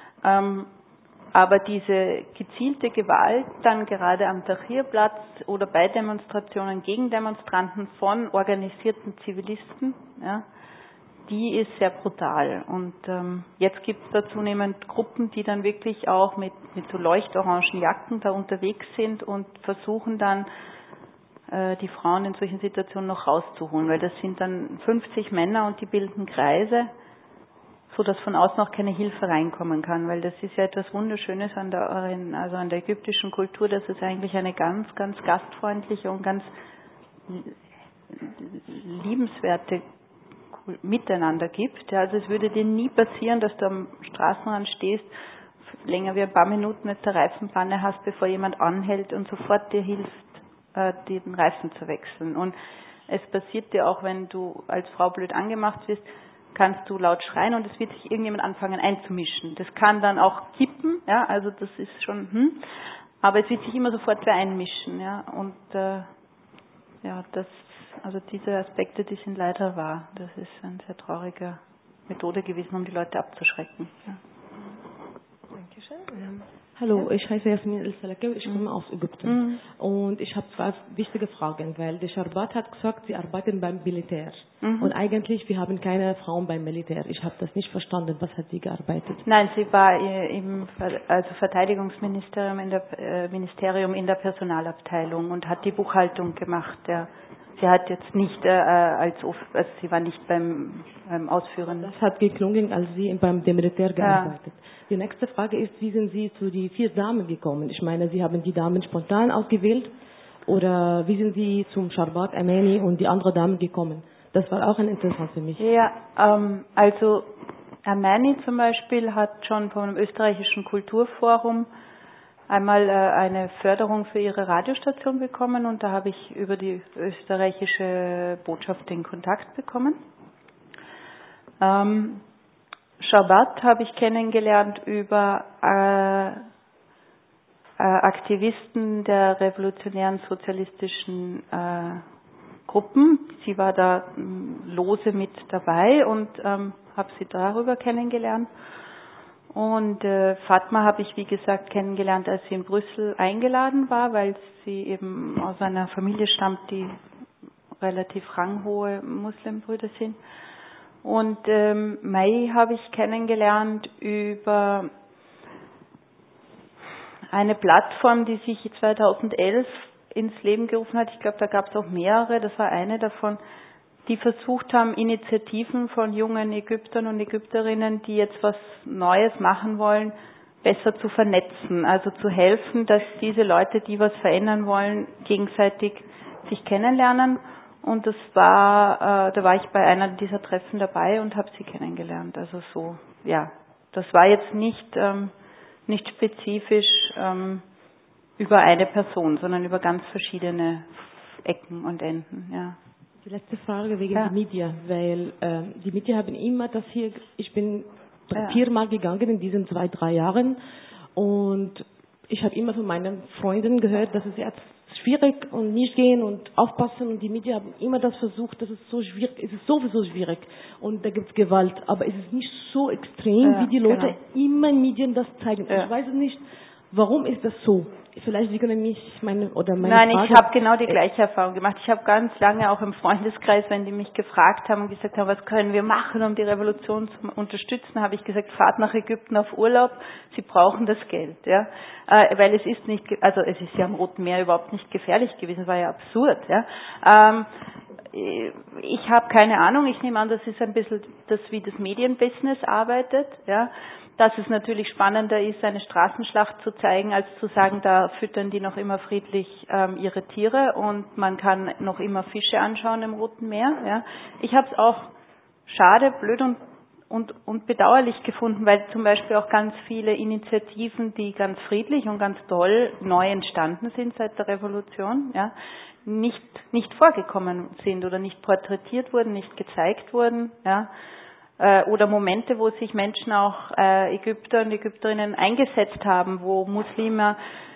Aber diese gezielte Gewalt dann gerade am Tahrirplatz oder bei Demonstrationen gegen Demonstranten von organisierten Zivilisten, ja, die ist sehr brutal. Und jetzt gibt es da zunehmend Gruppen, die dann wirklich auch mit so leuchtorangen Jacken da unterwegs sind und versuchen dann die Frauen in solchen Situationen noch rauszuholen, weil das sind dann 50 Männer und die bilden Kreise, so dass von außen auch keine Hilfe reinkommen kann, weil das ist ja etwas Wunderschönes an der ägyptischen Kultur, dass es eigentlich eine ganz, ganz gastfreundliche und ganz liebenswerte Miteinander gibt. Ja, also es würde dir nie passieren, dass du am Straßenrand stehst, länger wie ein paar Minuten jetzt eine Reifenpanne hast, bevor jemand anhält und sofort dir hilft, den Reifen zu wechseln. Und es passiert dir auch, wenn du als Frau blöd angemacht wirst, kannst du laut schreien und es wird sich irgendjemand anfangen einzumischen. Das kann dann auch kippen, ja, also das ist schon, aber es wird sich immer sofort wer einmischen, ja, und also diese Aspekte, die sind leider wahr. Das ist eine sehr traurige Methode gewesen, um die Leute abzuschrecken. Ja. Dankeschön. Hallo, ich heiße Jasmin El-Salakawi, ich komme aus Ägypten. Und ich habe zwei wichtige Fragen, weil der Sharbat hat gesagt, sie arbeiten beim Militär. Und eigentlich, wir haben keine Frauen beim Militär. Ich habe das nicht verstanden. Was hat sie gearbeitet? Nein, sie war im Verteidigungsministerium Ministerium in der Personalabteilung und hat die Buchhaltung gemacht. Ja. Sie hat jetzt nicht sie war nicht beim Ausführen. Das hat geklungen, als sie beim Militär gearbeitet. Ja. Die nächste Frage ist, wie sind Sie zu den 4 Damen gekommen? Ich meine, Sie haben die Damen spontan ausgewählt oder wie sind Sie zum Sharbat Amani und die anderen Damen gekommen? Das war auch interessant für mich. Ja, also Amani zum Beispiel hat schon vom österreichischen Kulturforum einmal eine Förderung für ihre Radiostation bekommen und da habe ich über die österreichische Botschaft den Kontakt bekommen. Shabbat habe ich kennengelernt über Aktivisten der revolutionären sozialistischen Gruppen. Sie war da lose mit dabei und habe sie darüber kennengelernt. Und Fatma habe ich, wie gesagt, kennengelernt, als sie in Brüssel eingeladen war, weil sie eben aus einer Familie stammt, die relativ ranghohe Muslimbrüder sind. Und Mai habe ich kennengelernt über eine Plattform, die sich 2011 ins Leben gerufen hat. Ich glaube, da gab es auch mehrere. Das war eine davon, die versucht haben, Initiativen von jungen Ägyptern und Ägypterinnen, die jetzt was Neues machen wollen, besser zu vernetzen. Also zu helfen, dass diese Leute, die was verändern wollen, gegenseitig sich kennenlernen. Und da war ich bei einer dieser Treffen dabei und habe sie kennengelernt. Also so, ja, das war jetzt nicht spezifisch über eine Person, sondern über ganz verschiedene Ecken und Enden, ja. Die letzte Frage wegen der Medien, weil die Medien haben immer das hier, ich bin 4-mal gegangen in diesen 2-3 Jahren und ich habe immer von meinen Freunden gehört, dass es jetzt schwierig und nicht gehen und aufpassen und die Medien haben immer das versucht, das ist so schwierig, es ist sowieso schwierig und da gibt es Gewalt, aber es ist nicht so extrem, wie die Leute immer in Medien das zeigen. Ich weiß nicht, warum ist das so? Vielleicht Sie können mich meine Nein, Frage. Ich habe genau die gleiche Erfahrung gemacht. Ich habe ganz lange auch im Freundeskreis, wenn die mich gefragt haben und gesagt haben, was können wir machen, um die Revolution zu unterstützen, habe ich gesagt, fahrt nach Ägypten auf Urlaub, Sie brauchen das Geld, ja, weil es ist nicht, also es ist ja am Roten Meer überhaupt nicht gefährlich gewesen, es war ja absurd, ja. Ich habe keine Ahnung, ich nehme an, das ist ein bisschen das, wie das Medienbusiness arbeitet, ja. Dass es natürlich spannender ist, eine Straßenschlacht zu zeigen, als zu sagen, da füttern die noch immer friedlich ihre Tiere und man kann noch immer Fische anschauen im Roten Meer. Ja. Ich habe es auch schade, blöd und bedauerlich gefunden, weil zum Beispiel auch ganz viele Initiativen, die ganz friedlich und ganz toll neu entstanden sind seit der Revolution, ja, nicht vorgekommen sind oder nicht porträtiert wurden, nicht gezeigt wurden, ja. Oder Momente, wo sich Menschen auch Ägypter und Ägypterinnen eingesetzt haben, wo Muslime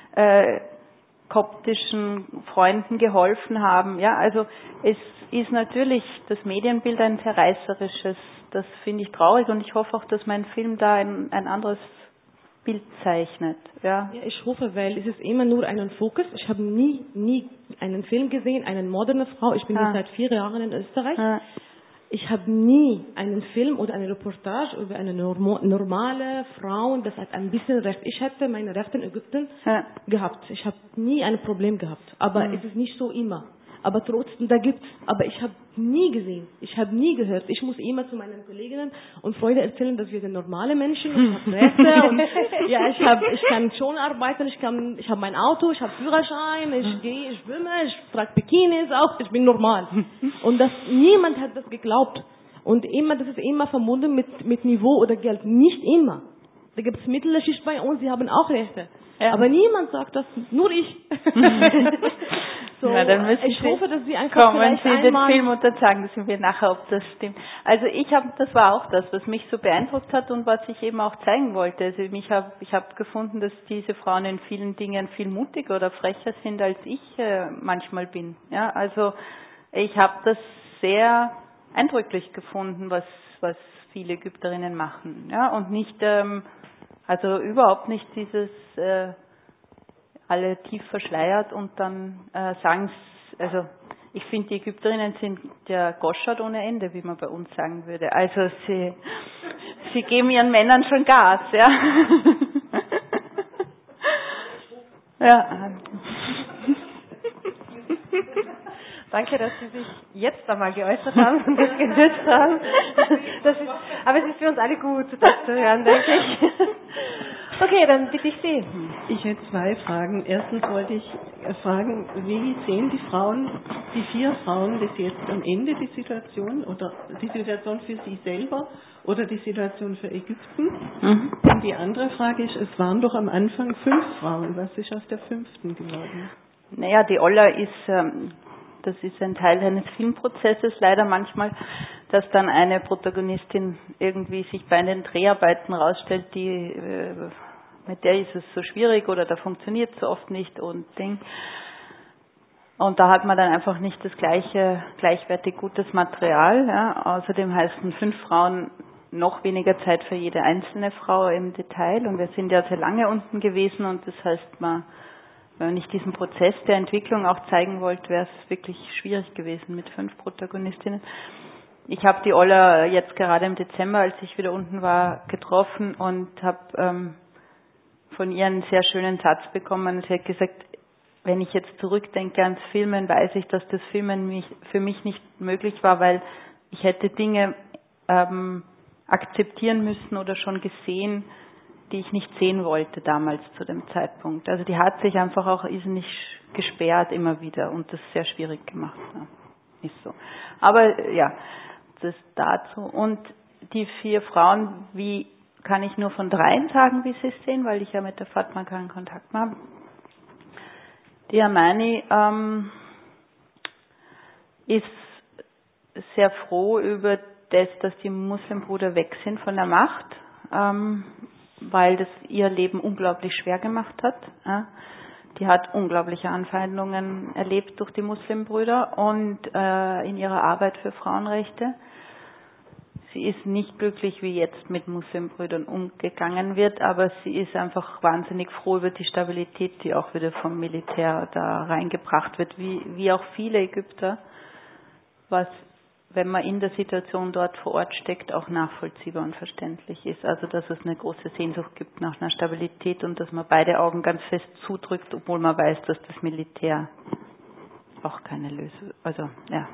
koptischen Freunden geholfen haben. Ja, also es ist natürlich das Medienbild ein sehr reißerisches. Das finde ich traurig und ich hoffe auch, dass mein Film da ein anderes Bild zeichnet. Ja. Ja, ich hoffe, weil es ist immer nur einen Fokus. Ich habe nie einen Film gesehen, eine moderne Frau. Ich bin jetzt seit 4 Jahren in Österreich. Ich habe nie einen Film oder eine Reportage über eine normale Frau, das hat ein bisschen Recht. Ich hätte meine Rechte in Ägypten gehabt. Ich habe nie ein Problem gehabt. Aber es ist nicht so immer. Aber trotzdem, da gibt's. Aber ich habe nie gesehen. Ich habe nie gehört. Ich muss immer zu meinen Kolleginnen und Freunden erzählen, dass wir sind normale Menschen. Ich habe Rechte und ja, ich kann schon arbeiten. Ich habe mein Auto, ich habe Führerschein, ich gehe, ich schwimme, ich trage Bikinis auch. Ich bin normal. Und niemand hat das geglaubt. Und immer, das ist immer verbunden mit Niveau oder Geld. Nicht immer. Da gibt es mittlere Schicht bei uns, die haben auch Rechte. Ja. Aber niemand sagt das, nur ich. So, na, dann ich hoffe, dass Sie einfach kommen Sie den Film und dann sagen Sie mir nachher, ob das stimmt. Also das war auch das, was mich so beeindruckt hat und was ich eben auch zeigen wollte. Also ich habe gefunden, dass diese Frauen in vielen Dingen viel mutiger oder frecher sind, als ich manchmal bin. Ja, also ich habe das sehr eindrücklich gefunden, was viele Ägypterinnen machen. Ja, und nicht Also überhaupt nicht dieses alle tief verschleiert und dann sagen es, also ich finde, die Ägypterinnen sind ja goschert ohne Ende, wie man bei uns sagen würde. Also sie geben ihren Männern schon Gas, ja. Ja. Danke, dass Sie sich jetzt einmal geäußert haben und das genutzt haben. Aber es ist für uns alle gut, das zu hören, denke ich. Okay, dann bitte ich Sie. Ich hätte 2 Fragen. Erstens wollte ich fragen, wie sehen die 4 Frauen das jetzt am Ende, die Situation, oder die Situation für sie selber oder die Situation für Ägypten? Und die andere Frage ist, es waren doch am Anfang 5 Frauen. Was ist aus der 5. geworden? Naja, die Olla ist, das ist ein Teil eines Filmprozesses leider manchmal, dass dann eine Protagonistin irgendwie sich bei den Dreharbeiten rausstellt, mit der ist es so schwierig oder da funktioniert es so oft nicht und Ding. Und da hat man dann einfach nicht das gleichwertig gutes Material. Ja. Außerdem heißen 5 Frauen noch weniger Zeit für jede einzelne Frau im Detail und wir sind ja sehr lange unten gewesen und das heißt, wenn man nicht diesen Prozess der Entwicklung auch zeigen wollte, wäre es wirklich schwierig gewesen mit 5 Protagonistinnen. Ich habe die Olla jetzt gerade im Dezember, als ich wieder unten war, getroffen und habe von ihr einen sehr schönen Satz bekommen. Sie hat gesagt, wenn ich jetzt zurückdenke ans Filmen, weiß ich, dass das Filmen für mich nicht möglich war, weil ich hätte Dinge akzeptieren müssen oder schon gesehen, die ich nicht sehen wollte damals zu dem Zeitpunkt. Also die hat sich einfach auch irrsinnig gesperrt immer wieder und das sehr schwierig gemacht. Ja, ist so. Aber ja, das dazu. Und die 4 Frauen, wie kann ich nur von 3 sagen, wie sie es sehen, weil ich ja mit der Fatma keinen Kontakt mehr habe. Die Amani ist sehr froh über das, dass die Muslimbrüder weg sind von der Macht, weil das ihr Leben unglaublich schwer gemacht hat. Ja. Die hat unglaubliche Anfeindungen erlebt durch die Muslimbrüder und in ihrer Arbeit für Frauenrechte. Sie ist nicht glücklich, wie jetzt mit Muslimbrüdern umgegangen wird, aber sie ist einfach wahnsinnig froh über die Stabilität, die auch wieder vom Militär da reingebracht wird, wie auch viele Ägypter, was, wenn man in der Situation dort vor Ort steckt, auch nachvollziehbar und verständlich ist. Also, dass es eine große Sehnsucht gibt nach einer Stabilität und dass man beide Augen ganz fest zudrückt, obwohl man weiß, dass das Militär auch keine Lösung, also, ja.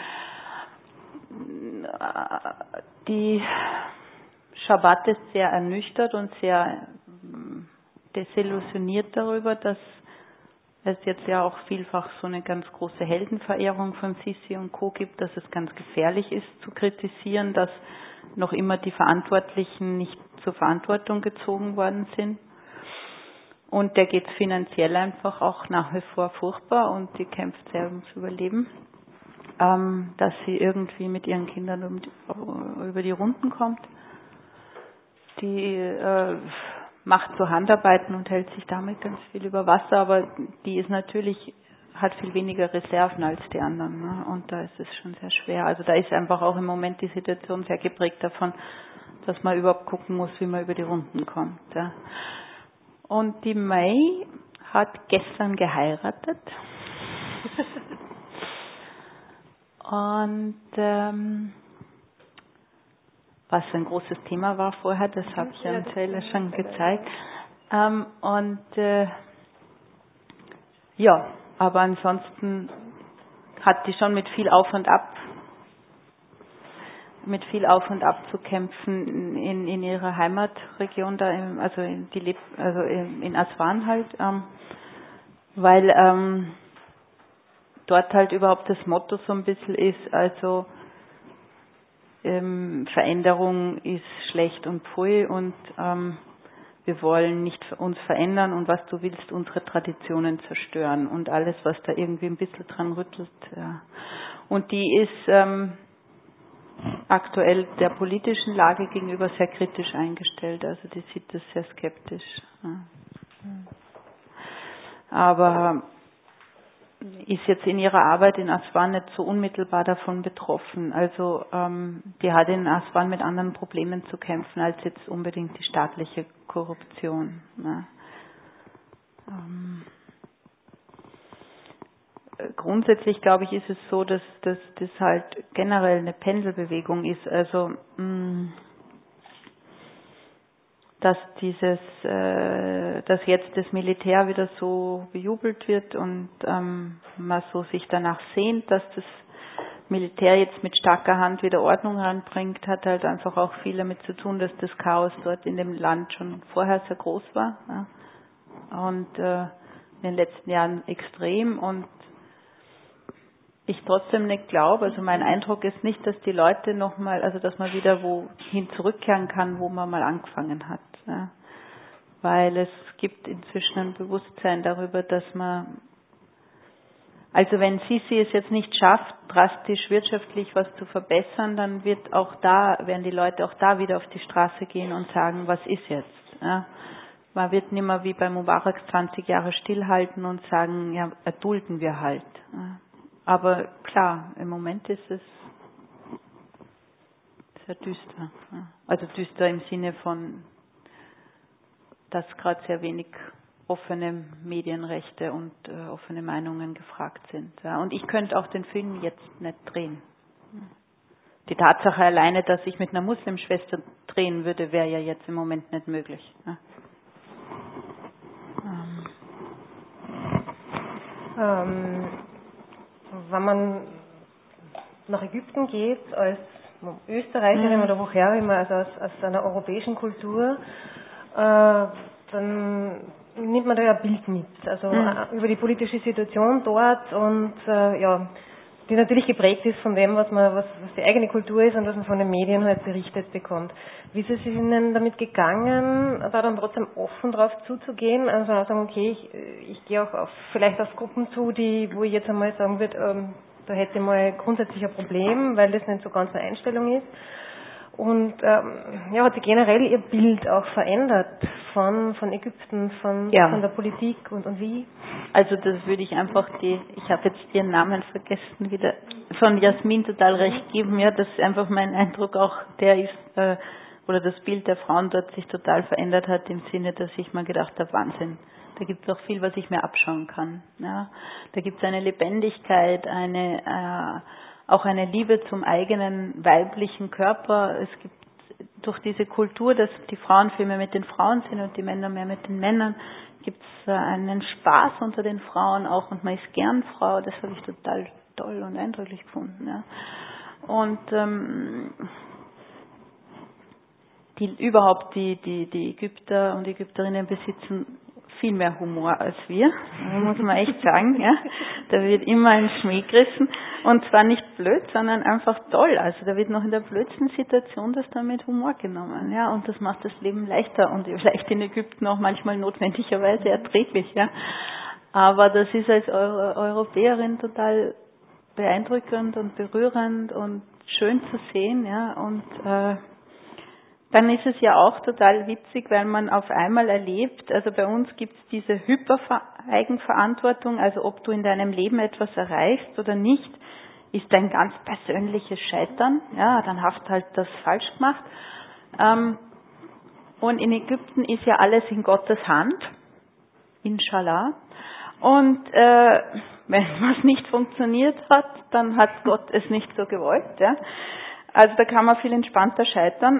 Die Shabbat ist sehr ernüchtert und sehr desillusioniert darüber, dass es jetzt ja auch vielfach so eine ganz große Heldenverehrung von Sisi und Co. gibt, dass es ganz gefährlich ist zu kritisieren, dass noch immer die Verantwortlichen nicht zur Verantwortung gezogen worden sind. Und der geht finanziell einfach auch nach wie vor furchtbar und die kämpft sehr ums Überleben. Dass sie irgendwie mit ihren Kindern über die Runden kommt. Die macht so Handarbeiten und hält sich damit ganz viel über Wasser, aber die ist natürlich, hat viel weniger Reserven als die anderen. Ne? Und da ist es schon sehr schwer. Also da ist einfach auch im Moment die Situation sehr geprägt davon, dass man überhaupt gucken muss, wie man über die Runden kommt. Ja. Und die May hat gestern geheiratet. Und was ein großes Thema war vorher, das habe ich am Trailer schon gezeigt. Ja, aber ansonsten hat die schon mit viel Auf und Ab zu kämpfen in ihrer Heimatregion, da in Aswan halt, weil dort halt überhaupt das Motto so ein bisschen ist, also Veränderung ist schlecht und pfui und wir wollen nicht uns verändern und was du willst, unsere Traditionen zerstören und alles, was da irgendwie ein bisschen dran rüttelt. Ja. Und die ist aktuell der politischen Lage gegenüber sehr kritisch eingestellt, also die sieht das sehr skeptisch. Ja. Aber ist jetzt in ihrer Arbeit in Aswan nicht so unmittelbar davon betroffen. Also die hat in Aswan mit anderen Problemen zu kämpfen als jetzt unbedingt die staatliche Korruption. Ne? Grundsätzlich, glaube ich, ist es so, dass das halt generell eine Pendelbewegung ist. Also dass dass jetzt das Militär wieder so bejubelt wird und man so sich danach sehnt, dass das Militär jetzt mit starker Hand wieder Ordnung ranbringt, hat halt einfach auch viel damit zu tun, dass das Chaos dort in dem Land schon vorher sehr groß war, ja? Und in den letzten Jahren extrem, und ich trotzdem nicht glaube, also mein Eindruck ist nicht, dass die Leute nochmal, also dass man wieder wohin zurückkehren kann, wo man mal angefangen hat. Ja. Weil es gibt inzwischen ein Bewusstsein darüber, dass man, also wenn Sisi es jetzt nicht schafft, drastisch wirtschaftlich was zu verbessern, dann werden die Leute auch da wieder auf die Straße gehen und sagen, was ist jetzt? Ja. Man wird nicht mehr wie bei Mubarak 20 Jahre stillhalten und sagen, ja, erdulden wir halt. Ja. Aber klar, im Moment ist es sehr düster. Also düster im Sinne von, dass gerade sehr wenig offene Medienrechte und offene Meinungen gefragt sind. Ja. Und ich könnte auch den Film jetzt nicht drehen. Die Tatsache alleine, dass ich mit einer Muslimschwester drehen würde, wäre ja jetzt im Moment nicht möglich. Ja. Wenn man nach Ägypten geht, als Österreicherin oder woher immer, also aus einer europäischen Kultur, dann nimmt man da ja ein Bild mit, also über die politische Situation dort und die natürlich geprägt ist von dem, was die eigene Kultur ist und was man von den Medien halt berichtet bekommt. Wie ist es Ihnen damit gegangen, da dann trotzdem offen drauf zuzugehen? Also sagen, okay, ich gehe auch vielleicht auf Gruppen zu, wo ich jetzt einmal sagen würde, da hätte ich mal grundsätzlich ein Problem, weil das nicht so ganz eine Einstellung ist. Und hat sich generell Ihr Bild auch verändert von Ägypten, von der Politik und wie? Also das würde ich einfach ich habe jetzt Ihren Namen vergessen, wieder von Jasmin total recht geben, ja, dass einfach mein Eindruck auch der ist, oder das Bild der Frauen dort sich total verändert hat, im Sinne, dass ich mir gedacht habe, Wahnsinn, da gibt es auch viel, was ich mir abschauen kann. Ja. Da gibt es eine Lebendigkeit, auch eine Liebe zum eigenen weiblichen Körper. Es gibt durch diese Kultur, dass die Frauen viel mehr mit den Frauen sind und die Männer mehr mit den Männern, gibt es einen Spaß unter den Frauen auch, und man ist gern Frau. Das habe ich total toll und eindrücklich gefunden. Ja. Und die Ägypter und Ägypterinnen besitzen viel mehr Humor als wir, muss man echt sagen. Ja. Da wird immer ein Schmäh gerissen, und zwar nicht blöd, sondern einfach toll. Also da wird noch in der blödsten Situation das dann mit Humor genommen, ja, und das macht das Leben leichter und vielleicht in Ägypten auch manchmal notwendigerweise erträglich. Ja. Aber das ist als Europäerin total beeindruckend und berührend und schön zu sehen, ja, und dann ist es ja auch total witzig, weil man auf einmal erlebt, also bei uns gibt es diese Hyper-Eigenverantwortung, also ob du in deinem Leben etwas erreichst oder nicht, ist ein ganz persönliches Scheitern. Ja, dann hast du halt das falsch gemacht. Und in Ägypten ist ja alles in Gottes Hand, Inshallah. Und wenn was nicht funktioniert hat, dann hat Gott es nicht so gewollt. Ja. Also da kann man viel entspannter scheitern.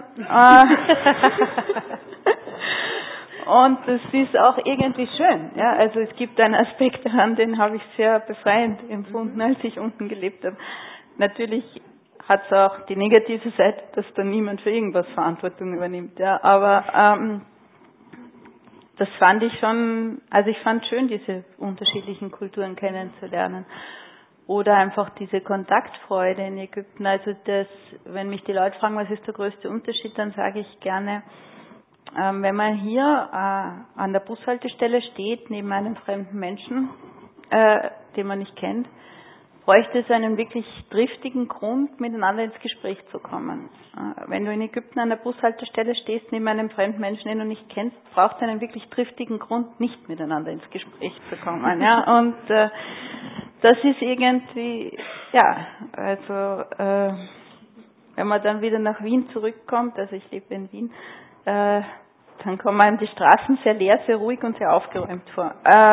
Und das ist auch irgendwie schön. Ja, also es gibt einen Aspekt daran, den habe ich sehr befreiend empfunden, als ich unten gelebt habe. Natürlich hat es auch die negative Seite, dass da niemand für irgendwas Verantwortung übernimmt. Ja, aber das fand ich schon, also ich fand schön, diese unterschiedlichen Kulturen kennenzulernen. Oder einfach diese Kontaktfreude in Ägypten. Also wenn mich die Leute fragen, was ist der größte Unterschied, dann sage ich gerne, wenn man hier an der Bushaltestelle steht, neben einem fremden Menschen, den man nicht kennt, bräuchte es einen wirklich triftigen Grund, miteinander ins Gespräch zu kommen. Wenn du in Ägypten an der Bushaltestelle stehst, neben einem fremden Menschen, den du nicht kennst, braucht es einen wirklich triftigen Grund, nicht miteinander ins Gespräch zu kommen. Ja? Und das ist irgendwie, ja, also wenn man dann wieder nach Wien zurückkommt, also ich lebe in Wien, dann kommen einem die Straßen sehr leer, sehr ruhig und sehr aufgeräumt vor.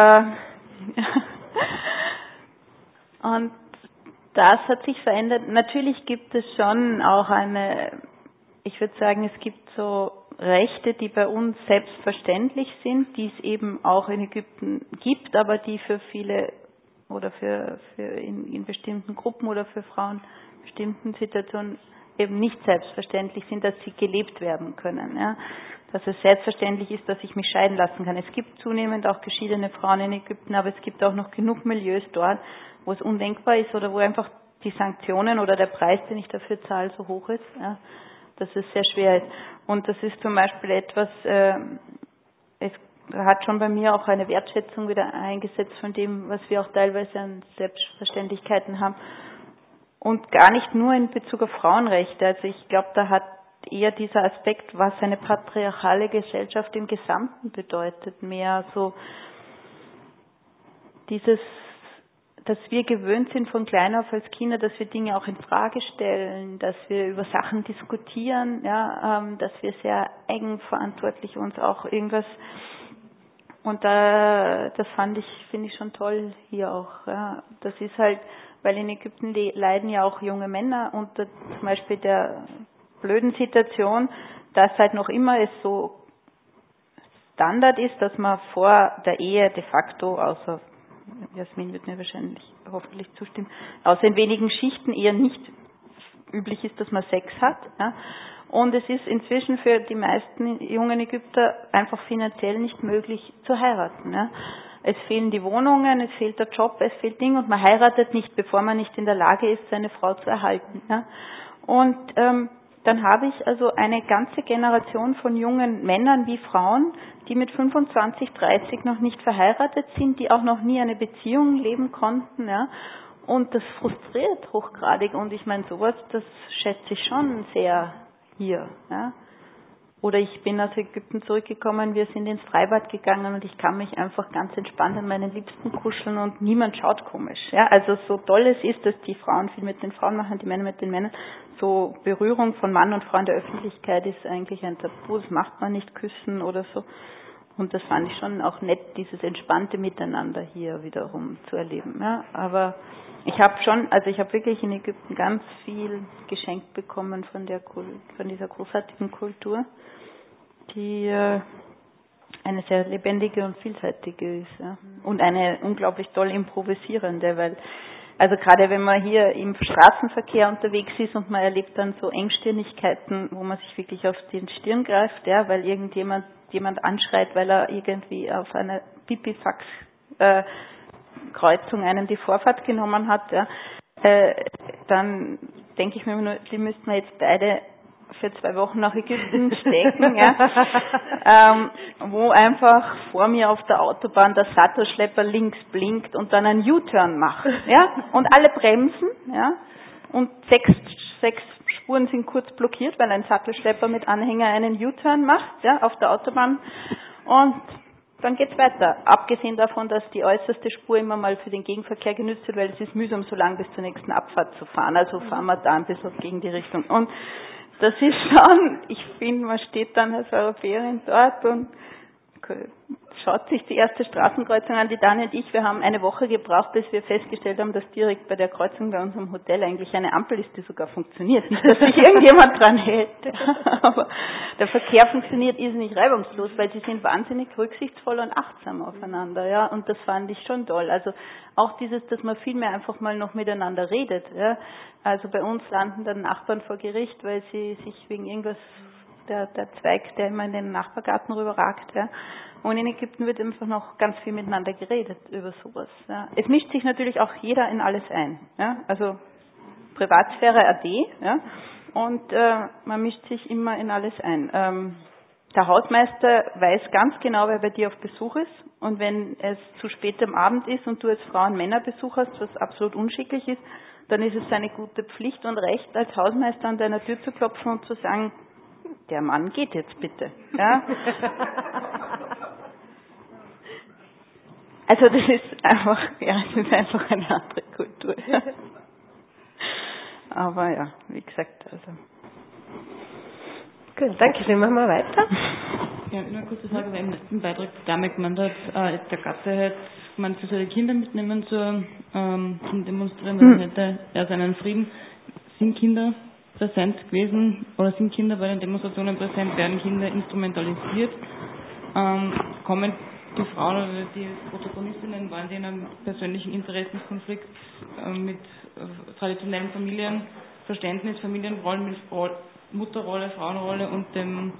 Und das hat sich verändert. Natürlich gibt es schon auch ich würde sagen, es gibt so Rechte, die bei uns selbstverständlich sind, die es eben auch in Ägypten gibt, aber die für viele oder für in bestimmten Gruppen oder für Frauen in bestimmten Situationen eben nicht selbstverständlich sind, dass sie gelebt werden können. Ja. Dass es selbstverständlich ist, dass ich mich scheiden lassen kann. Es gibt zunehmend auch geschiedene Frauen in Ägypten, aber es gibt auch noch genug Milieus dort, wo es undenkbar ist oder wo einfach die Sanktionen oder der Preis, den ich dafür zahle, so hoch ist, ja, dass es sehr schwer ist. Und das ist zum Beispiel etwas, es hat schon bei mir auch eine Wertschätzung wieder eingesetzt von dem, was wir auch teilweise an Selbstverständlichkeiten haben. Und gar nicht nur in Bezug auf Frauenrechte. Also ich glaube, da hat eher dieser Aspekt, was eine patriarchale Gesellschaft im Gesamten bedeutet, mehr so dieses, dass wir gewöhnt sind von klein auf als Kinder, dass wir Dinge auch in Frage stellen, dass wir über Sachen diskutieren, ja, dass wir sehr eigenverantwortlich uns auch irgendwas, und das finde ich schon toll hier auch, ja. Das ist halt, weil in Ägypten leiden ja auch junge Männer unter zum Beispiel der blöden Situation, dass halt noch immer es so Standard ist, dass man vor der Ehe de facto, außer Jasmin wird mir wahrscheinlich hoffentlich zustimmen, außer in wenigen Schichten eher nicht üblich ist, dass man Sex hat. Ja. Und es ist inzwischen für die meisten jungen Ägypter einfach finanziell nicht möglich zu heiraten. Ja. Es fehlen die Wohnungen, es fehlt der Job, es fehlt Dinge und man heiratet nicht, bevor man nicht in der Lage ist, seine Frau zu erhalten. Ja. Und dann habe ich also eine ganze Generation von jungen Männern wie Frauen, die mit 25, 30 noch nicht verheiratet sind, die auch noch nie eine Beziehung leben konnten. Ja. Und das frustriert hochgradig. Und ich meine, sowas, das schätze ich schon sehr hier. Ja. Oder ich bin aus Ägypten zurückgekommen, wir sind ins Freibad gegangen und ich kann mich einfach ganz entspannt an meinen Liebsten kuscheln und niemand schaut komisch. Ja, also so toll es ist, dass die Frauen viel mit den Frauen machen, die Männer mit den Männern. So Berührung von Mann und Frau in der Öffentlichkeit ist eigentlich ein Tabu, das macht man nicht, küssen oder so. Und das fand ich schon auch nett, dieses entspannte Miteinander hier wiederum zu erleben. Ja, aber ich habe wirklich in Ägypten ganz viel geschenkt bekommen von dieser großartigen Kultur, die eine sehr lebendige und vielseitige ist, ja. Und eine unglaublich toll improvisierende, weil, also gerade wenn man hier im Straßenverkehr unterwegs ist und man erlebt dann so Engstirnigkeiten, wo man sich wirklich auf den Stirn greift, ja, weil jemand anschreit, weil er irgendwie auf einer Pipifax Kreuzung einem die Vorfahrt genommen hat, ja, dann denke ich mir nur, die müssten wir jetzt beide für 2 Wochen nach Ägypten stecken, ja, wo einfach vor mir auf der Autobahn der Sattelschlepper links blinkt und dann einen U-Turn macht, ja, und alle bremsen, ja, und 6 Spuren sind kurz blockiert, weil ein Sattelschlepper mit Anhänger einen U-Turn macht, ja, auf der Autobahn, und dann geht's weiter. Abgesehen davon, dass die äußerste Spur immer mal für den Gegenverkehr genützt wird, weil es ist mühsam, so lang bis zur nächsten Abfahrt zu fahren. Also fahren wir da ein bisschen gegen die Richtung. Und das ist schon, ich finde, man steht dann als Europäerin dort und schaut sich die erste Straßenkreuzung an. Die Dani und ich, wir haben eine Woche gebraucht, bis wir festgestellt haben, dass direkt bei der Kreuzung bei unserem Hotel eigentlich eine Ampel ist, die sogar funktioniert. Nicht, dass sich irgendjemand dran hält. Aber der Verkehr funktioniert irrsinnig reibungslos, weil sie sind wahnsinnig rücksichtsvoll und achtsam aufeinander. Ja, und das fand ich schon toll. Also auch dieses, dass man viel mehr einfach mal noch miteinander redet. Ja. Also bei uns landen dann Nachbarn vor Gericht, weil sie sich wegen irgendwas, der Zweig, der immer in den Nachbargarten rüberragt, ja. Und in Ägypten wird einfach noch ganz viel miteinander geredet über sowas. Ja. Es mischt sich natürlich auch jeder in alles ein. Ja. Also Privatsphäre AD, ja. Und man mischt sich immer in alles ein. Der Hausmeister weiß ganz genau, wer bei dir auf Besuch ist. Und wenn es zu spät am Abend ist und du als Frau einen Männerbesuch hast, was absolut unschicklich ist, dann ist es seine gute Pflicht und Recht, als Hausmeister an deiner Tür zu klopfen und zu sagen, der Mann geht jetzt bitte. Ja? Also das ist einfach, ja, es ist einfach eine andere Kultur. Aber ja, wie gesagt, also. Gut, danke schön, machen wir weiter. Ja, nur eine kurze Frage, weil im letzten Beitrag die Dame gemeint hat, der Gatte hat gemeint, sie soll die Kinder mitnehmen zur Demonstrieren, dann hätte er seinen Frieden. Sind Kinder präsent gewesen oder sind Kinder bei den Demonstrationen präsent, werden Kinder instrumentalisiert, kommen die Frauen oder die Protagonistinnen, waren die in einem persönlichen Interessenskonflikt mit traditionellen Familienverständnis, Familienrollen, mit Mutterrolle, Frauenrolle und dem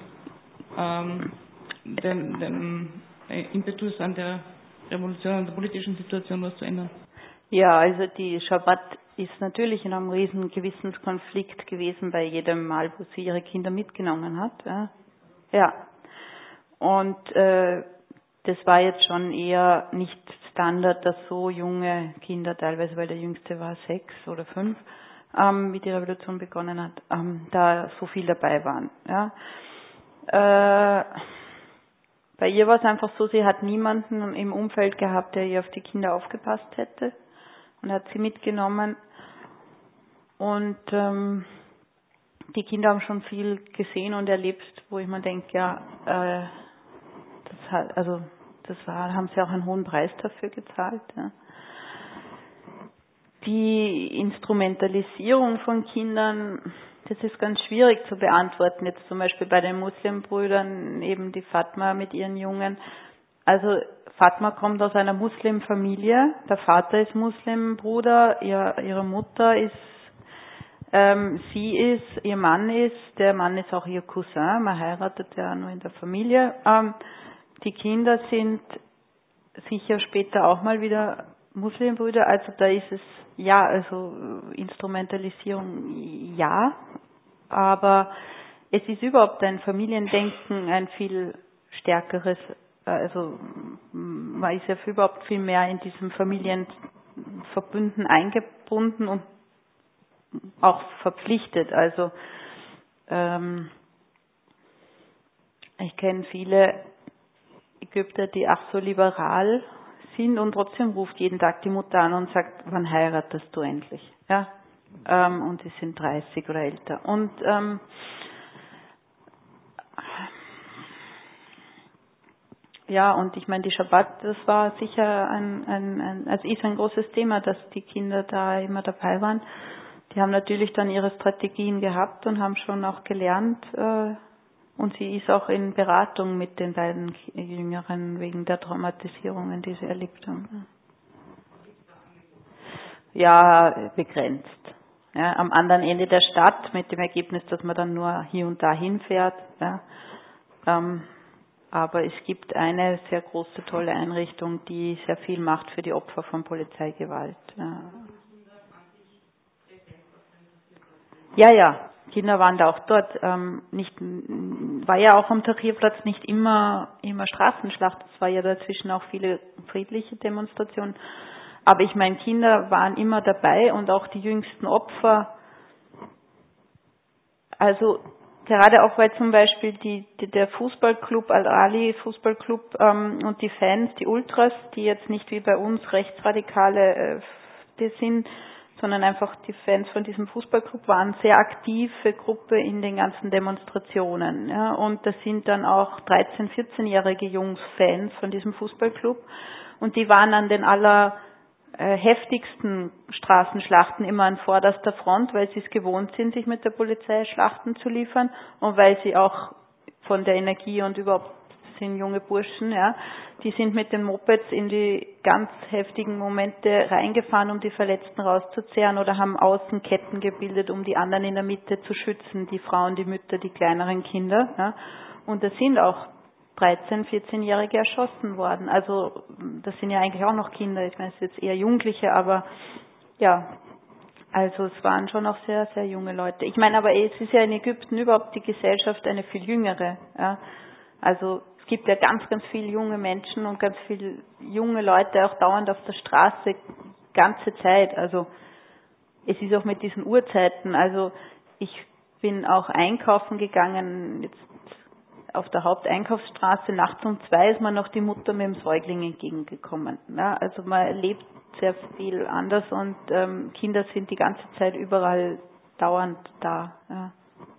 Impetus an der Revolution, an der politischen Situation was zu ändern? Ja, also die Shabbat ist natürlich in einem riesen Gewissenskonflikt gewesen bei jedem Mal, wo sie ihre Kinder mitgenommen hat. Ja. Und das war jetzt schon eher nicht Standard, dass so junge Kinder, teilweise, weil der Jüngste war 6 oder 5, wie die Revolution begonnen hat, da so viel dabei waren. Ja. Bei ihr war es einfach so, sie hat niemanden im Umfeld gehabt, der ihr auf die Kinder aufgepasst hätte und hat sie mitgenommen. Und die Kinder haben schon viel gesehen und erlebt, wo ich mir denke, ja, haben sie auch einen hohen Preis dafür gezahlt. Ja. Die Instrumentalisierung von Kindern, das ist ganz schwierig zu beantworten. Jetzt zum Beispiel bei den Muslimbrüdern, eben die Fatma mit ihren Jungen. Also Fatma kommt aus einer Muslimfamilie. Der Vater ist Muslimbruder, ihre Mutter ist, sie ist, ihr Mann ist, der Mann ist auch ihr Cousin. Man heiratet ja nur in der Familie. Die Kinder sind sicher später auch mal wieder Muslimbrüder. Also da ist es, ja, also Instrumentalisierung, ja. Aber es ist überhaupt ein Familiendenken, ein viel stärkeres, also man ist ja überhaupt viel mehr in diesem Familienverbünden eingebunden und auch verpflichtet. Also ich kenne viele Ägypter, die ach so liberal sind und trotzdem ruft jeden Tag die Mutter an und sagt, wann heiratest du endlich? Ja? Und die sind 30 oder älter. Und ja, und ich meine, die Schabbat, das war sicher ist ein großes Thema, dass die Kinder da immer dabei waren. Die haben natürlich dann ihre Strategien gehabt und haben schon auch gelernt, und sie ist auch in Beratung mit den beiden Jüngeren wegen der Traumatisierungen, die sie erlebt haben. Ja, begrenzt. Ja, am anderen Ende der Stadt mit dem Ergebnis, dass man dann nur hier und da hinfährt. Ja. Aber es gibt eine sehr große, tolle Einrichtung, die sehr viel macht für die Opfer von Polizeigewalt. Ja. Kinder waren da auch dort. War ja auch am Tahrirplatz nicht immer Straßenschlacht. Es war ja dazwischen auch viele friedliche Demonstrationen. Aber ich meine, Kinder waren immer dabei und auch die jüngsten Opfer. Also gerade auch, weil zum Beispiel der Fußballclub, Al-Ali Fußballclub und die Fans, die Ultras, die jetzt nicht wie bei uns Rechtsradikale die sind, sondern einfach die Fans von diesem Fußballclub waren sehr aktive Gruppe in den ganzen Demonstrationen. Ja, und das sind dann auch 13-, 14-jährige Jungs Fans von diesem Fußballclub und die waren an den heftigsten Straßenschlachten immer an vorderster Front, weil sie es gewohnt sind, sich mit der Polizei Schlachten zu liefern und weil sie auch von der Energie und überhaupt sind junge Burschen, ja, die sind mit den Mopeds in die ganz heftigen Momente reingefahren, um die Verletzten rauszuzehren oder haben außen Ketten gebildet, um die anderen in der Mitte zu schützen, die Frauen, die Mütter, die kleineren Kinder. Ja. Und da sind auch 13-, 14-Jährige erschossen worden. Also das sind ja eigentlich auch noch Kinder, ich meine, es ist jetzt eher Jugendliche, aber ja, also es waren schon auch sehr, sehr junge Leute. Ich meine, aber es ist ja in Ägypten überhaupt die Gesellschaft eine viel jüngere. Ja. Also es gibt ja ganz, ganz viele junge Menschen und ganz viele junge Leute auch dauernd auf der Straße, ganze Zeit. Also es ist auch mit diesen Uhrzeiten, also ich bin auch einkaufen gegangen, jetzt auf der Haupteinkaufsstraße nachts um 2 ist mir noch die Mutter mit dem Säugling entgegengekommen. Ja, also man erlebt sehr viel anders und Kinder sind die ganze Zeit überall dauernd da. Ja.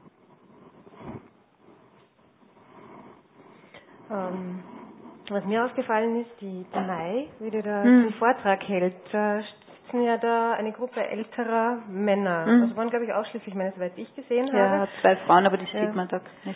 Was mir aufgefallen ist, die Mai, wie die da den Vortrag hält, da sitzen ja da eine Gruppe älterer Männer. Das waren, glaube ich, ausschließlich Männer, soweit ich gesehen habe. Ja, 2 Frauen, aber die sieht man da nicht.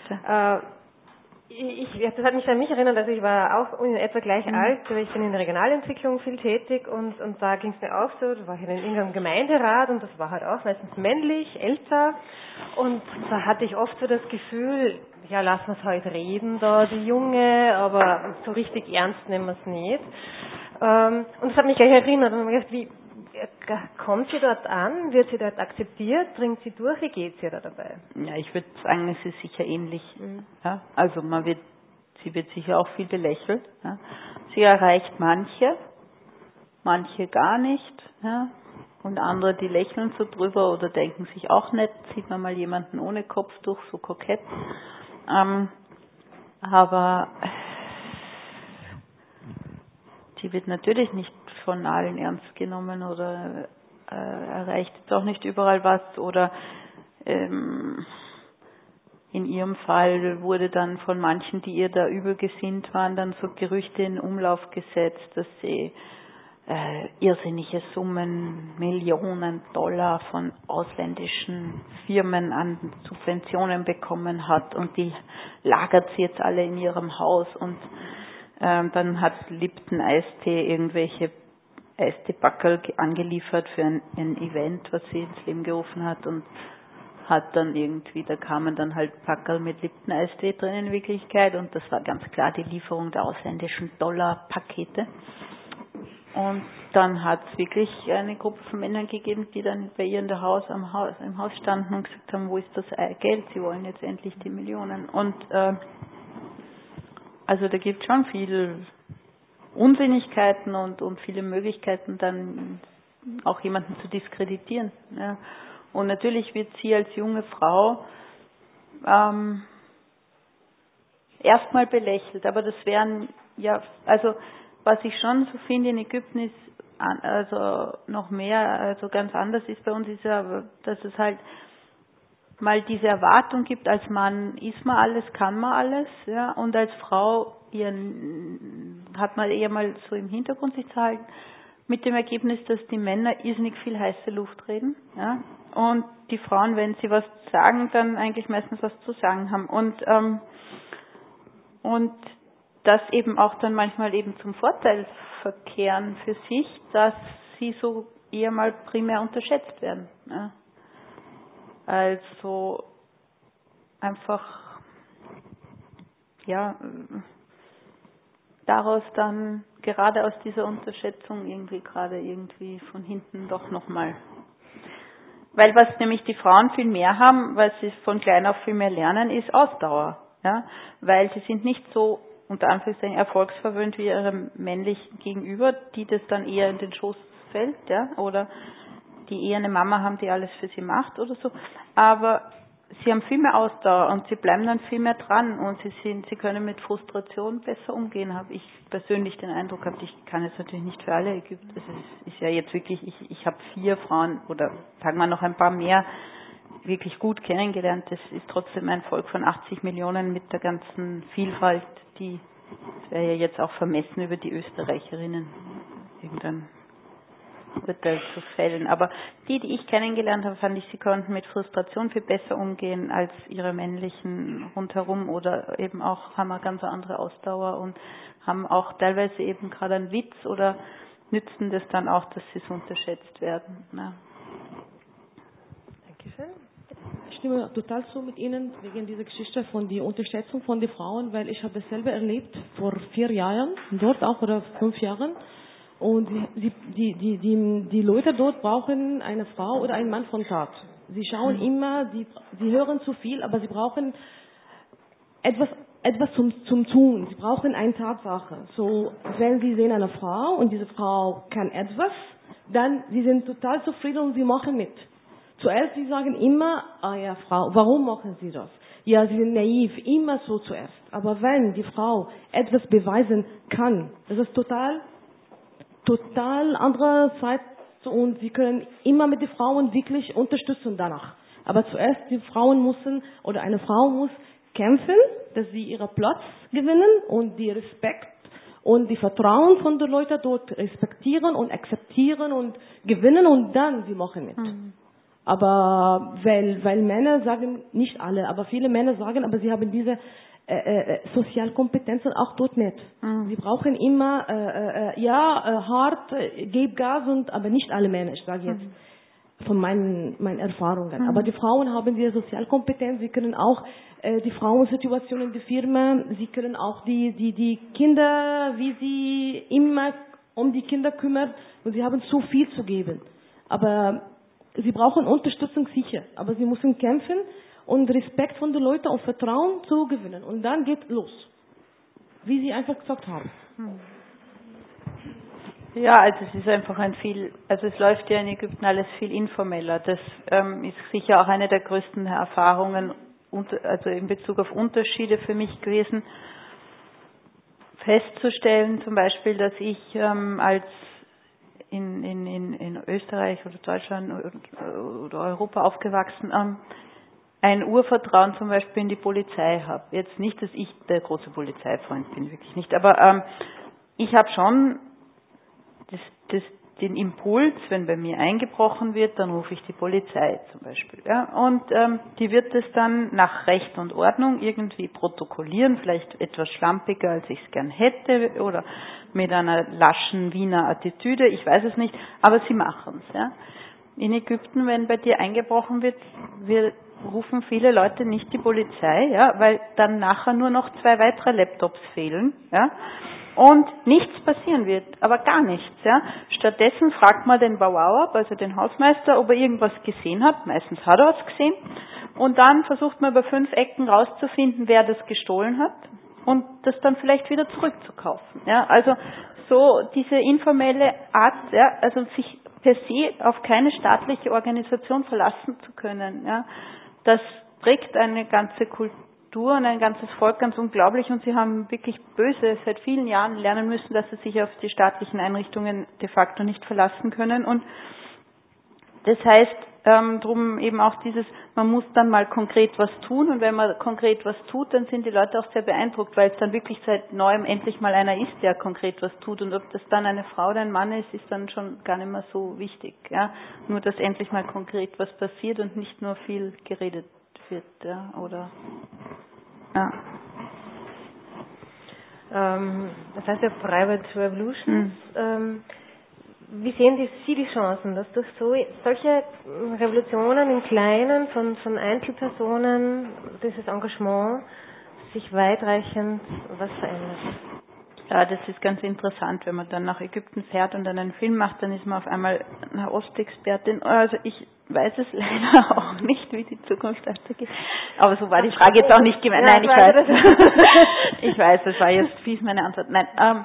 Das hat mich an mich erinnert, also ich war auch in etwa gleich alt, aber ich bin in der Regionalentwicklung viel tätig und da ging es mir auch so, da war ich in irgendeinem Gemeinderat und das war halt auch meistens männlich, älter und da hatte ich oft so das Gefühl, ja, lassen wir es heute reden da, die Junge, aber so richtig ernst nehmen wir es nicht. Und das hat mich gleich erinnert und ich habe gedacht, wie kommt sie dort an? Wird sie dort akzeptiert? Dringt sie durch? Wie geht es ihr da dabei? Ja, ich würde sagen, es ist sicher ähnlich. Ja, also sie wird sicher auch viel belächelt. Ja. Sie erreicht manche gar nicht. Ja. Und andere, die lächeln so drüber oder denken sich auch nett, sieht man mal jemanden ohne Kopftuch, so kokett. Aber die wird natürlich nicht von allen ernst genommen oder erreicht jetzt auch nicht überall was oder in ihrem Fall wurde dann von manchen, die ihr da übel gesinnt waren, dann so Gerüchte in Umlauf gesetzt, dass sie irrsinnige Summen, Millionen $, von ausländischen Firmen an Subventionen bekommen hat und die lagert sie jetzt alle in ihrem Haus und dann hat Lipton Eistee irgendwelche Eistee-Packerl angeliefert für ein Event, was sie ins Leben gerufen hat und hat dann irgendwie, da kamen dann halt Packerl mit Lipton Eistee drin in Wirklichkeit und das war ganz klar die Lieferung der ausländischen $-Pakete. Und dann hat es wirklich eine Gruppe von Männern gegeben, die dann bei ihr im Haus standen und gesagt haben, wo ist das Geld? Sie wollen jetzt endlich die Millionen. Und also da gibt es schon viel Unsinnigkeiten und viele Möglichkeiten, dann auch jemanden zu diskreditieren. Ja. Und natürlich wird sie als junge Frau erstmal belächelt, aber das wären ja, also was ich schon so finde in Ägypten ist, also noch mehr, also ganz anders ist bei uns, ist ja, dass es halt mal diese Erwartung gibt, als Mann ist man alles, kann man alles, ja, und als Frau hat man eher mal so im Hintergrund sich zu halten, mit dem Ergebnis, dass die Männer irrsinnig viel heiße Luft reden, ja, und die Frauen, wenn sie was sagen, dann eigentlich meistens was zu sagen haben und das eben auch dann manchmal eben zum Vorteil verkehren für sich, dass sie so eher mal primär unterschätzt werden. Ja. Also einfach, ja, daraus dann gerade aus dieser Unterschätzung irgendwie von hinten doch nochmal. Weil was nämlich die Frauen viel mehr haben, weil sie von klein auf viel mehr lernen, ist Ausdauer. Ja. Weil sie sind nicht so unter Anführungszeichen erfolgsverwöhnt wie ihre männlichen Gegenüber, die das dann eher in den Schoß fällt, ja, oder die eher eine Mama haben, die alles für sie macht oder so. Aber sie haben viel mehr Ausdauer und sie bleiben dann viel mehr dran und sie können mit Frustration besser umgehen, habe ich persönlich den Eindruck gehabt. Ich kann jetzt natürlich nicht für alle Ägypter, es ist ja jetzt wirklich, ich habe 4 Frauen oder sagen wir noch ein paar mehr wirklich gut kennengelernt. Das ist trotzdem ein Volk von 80 Millionen mit der ganzen Vielfalt, das wäre ja jetzt auch vermessen über die Österreicherinnen irgendein Urteil zu fällen. Aber die ich kennengelernt habe, fand ich, sie konnten mit Frustration viel besser umgehen als ihre männlichen rundherum oder eben auch haben eine ganz andere Ausdauer und haben auch teilweise eben gerade einen Witz oder nützen das dann auch, dass sie so unterschätzt werden. Ja. Dankeschön. Ich stimme total zu mit Ihnen wegen dieser Geschichte von der Unterschätzung von den Frauen, weil ich habe das selber erlebt vor 4 Jahren, dort auch oder 5 Jahren. Und die Leute dort brauchen eine Frau oder einen Mann von Tat. Sie schauen immer, sie hören zu viel, aber sie brauchen etwas zum Tun. Sie brauchen eine Tatsache. So, wenn sie sehen eine Frau und diese Frau kann etwas, dann sie sind total zufrieden und sie machen mit. Zuerst, sie sagen immer, ja Frau, warum machen Sie das? ja, sie sind naiv, immer so zuerst. Aber wenn die Frau etwas beweisen kann, das ist total andere Seite und sie können immer mit den Frauen wirklich unterstützen danach. Aber zuerst die Frauen müssen, oder eine Frau muss kämpfen, dass sie ihren Platz gewinnen und die Respekt und die Vertrauen von den Leuten dort respektieren und akzeptieren und gewinnen und dann sie machen mit. Aber weil Männer sagen, nicht alle, aber viele Männer sagen, aber sie haben diese Sozialkompetenzen auch dort nicht. Sie brauchen immer, hart, gib Gas, aber nicht alle Männer, ich sage jetzt von meinen Erfahrungen. Aber die Frauen haben diese Sozialkompetenz, sie können auch die Frauensituation in der Firma, sie können auch die Kinder, wie sie immer um die Kinder kümmern und sie haben so viel zu geben. Aber sie brauchen Unterstützung sicher, aber sie müssen kämpfen und Respekt von den Leuten und Vertrauen zu gewinnen. Und dann geht los. Wie Sie einfach gesagt haben. Ja, also es ist einfach es läuft ja in Ägypten alles viel informeller. Das ist sicher auch eine der größten Erfahrungen, also in Bezug auf Unterschiede für mich gewesen, festzustellen zum Beispiel, dass ich als in Österreich oder Deutschland oder Europa aufgewachsen ein Urvertrauen zum Beispiel in die Polizei habe. Jetzt nicht, dass ich der große Polizeifreund bin, wirklich nicht, aber ich habe schon den Impuls, wenn bei mir eingebrochen wird, dann rufe ich die Polizei zum Beispiel. Ja? Und die wird es dann nach Recht und Ordnung irgendwie protokollieren, vielleicht etwas schlampiger, als ich es gern hätte oder mit einer laschen Wiener Attitüde, ich weiß es nicht, aber sie machen es. Ja? In Ägypten, wenn bei dir eingebrochen wird, rufen viele Leute nicht die Polizei, ja, weil dann nachher nur noch 2 weitere Laptops fehlen, ja, und nichts passieren wird, aber gar nichts, ja. Stattdessen fragt man den Bauer, also den Hausmeister, ob er irgendwas gesehen hat, meistens hat er es gesehen, und dann versucht man über 5 Ecken rauszufinden, wer das gestohlen hat und das dann vielleicht wieder zurückzukaufen, ja. Also so diese informelle Art, ja, also sich per se auf keine staatliche Organisation verlassen zu können, ja, das prägt eine ganze Kultur und ein ganzes Volk ganz unglaublich, und sie haben wirklich böse seit vielen Jahren lernen müssen, dass sie sich auf die staatlichen Einrichtungen de facto nicht verlassen können. Und das heißt drum eben auch man muss dann mal konkret was tun, und wenn man konkret was tut, dann sind die Leute auch sehr beeindruckt, weil es dann wirklich seit neuem endlich mal einer ist, der konkret was tut, und ob das dann eine Frau oder ein Mann ist dann schon gar nicht mehr so wichtig. Ja? Nur, dass endlich mal konkret was passiert und nicht nur viel geredet wird. Ja? Oder ja. Das heißt ja Private Revolutions. Wie sehen Sie die Chancen, dass durch solche Revolutionen im Kleinen von Einzelpersonen, dieses Engagement, sich weitreichend was verändert? Ja, das ist ganz interessant, wenn man dann nach Ägypten fährt und dann einen Film macht, dann ist man auf einmal eine Ostexpertin. Also ich weiß es leider auch nicht, wie die Zukunft weitergeht. Aber so war die Frage jetzt auch nicht gemeint. Nein, ich weiß. Ich weiß, das war jetzt fies meine Antwort. Nein,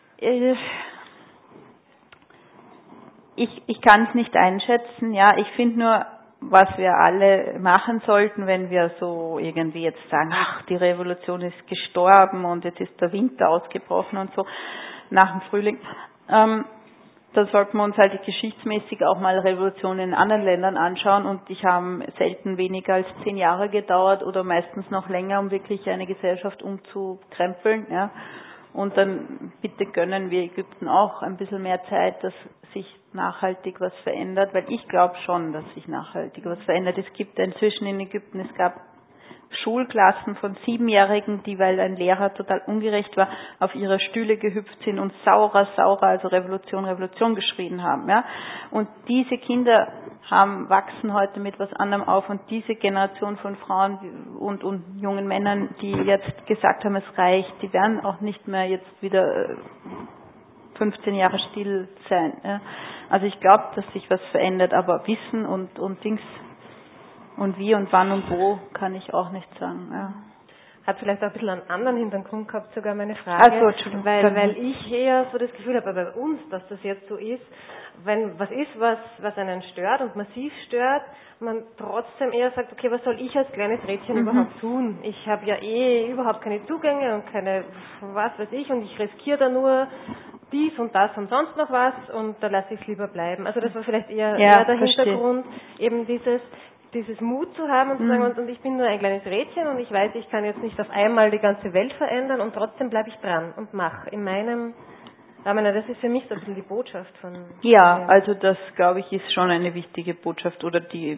ich kann es nicht einschätzen. Ja, ich finde nur, was wir alle machen sollten, wenn wir so irgendwie jetzt sagen, ach, die Revolution ist gestorben und jetzt ist der Winter ausgebrochen und so nach dem Frühling, dann sollten wir uns halt geschichtsmäßig auch mal Revolutionen in anderen Ländern anschauen, und die haben selten weniger als 10 Jahre gedauert oder meistens noch länger, um wirklich eine Gesellschaft umzukrempeln, ja. Und dann bitte gönnen wir Ägypten auch ein bisschen mehr Zeit, dass sich nachhaltig was verändert, weil ich glaube schon, dass sich nachhaltig was verändert. Es gibt inzwischen in Ägypten, es gab Schulklassen von 7-Jährigen, die, weil ein Lehrer total ungerecht war, auf ihre Stühle gehüpft sind und Saurer, also Revolution, Revolution geschrien haben. Ja? Und diese Kinder wachsen heute mit was anderem auf, und diese Generation von Frauen und jungen Männern, die jetzt gesagt haben, es reicht, die werden auch nicht mehr jetzt wieder 15 Jahre still sein. Ja? Also ich glaube, dass sich was verändert, aber Wissen und Dings und wie und wann und wo kann ich auch nicht sagen. Ja. hat vielleicht auch ein bisschen einen anderen Hintergrund gehabt, sogar meine Frage, weil ich eher so das Gefühl habe, bei uns, dass das jetzt so ist, wenn was ist, was einen stört und massiv stört, man trotzdem eher sagt, okay, was soll ich als kleines Rädchen überhaupt tun? Ich habe ja überhaupt keine Zugänge und keine, was weiß ich, und ich riskiere da nur dies und das und sonst noch was und da lasse ich es lieber bleiben. Also das war vielleicht eher der Hintergrund, eben dieses Mut zu haben und zu sagen, und ich bin nur ein kleines Rädchen und ich weiß, ich kann jetzt nicht auf einmal die ganze Welt verändern und trotzdem bleibe ich dran und mache in meinem Rahmen. Das ist für mich so ein bisschen die Botschaft von... Ja, also das, glaube ich, ist schon eine wichtige Botschaft oder die,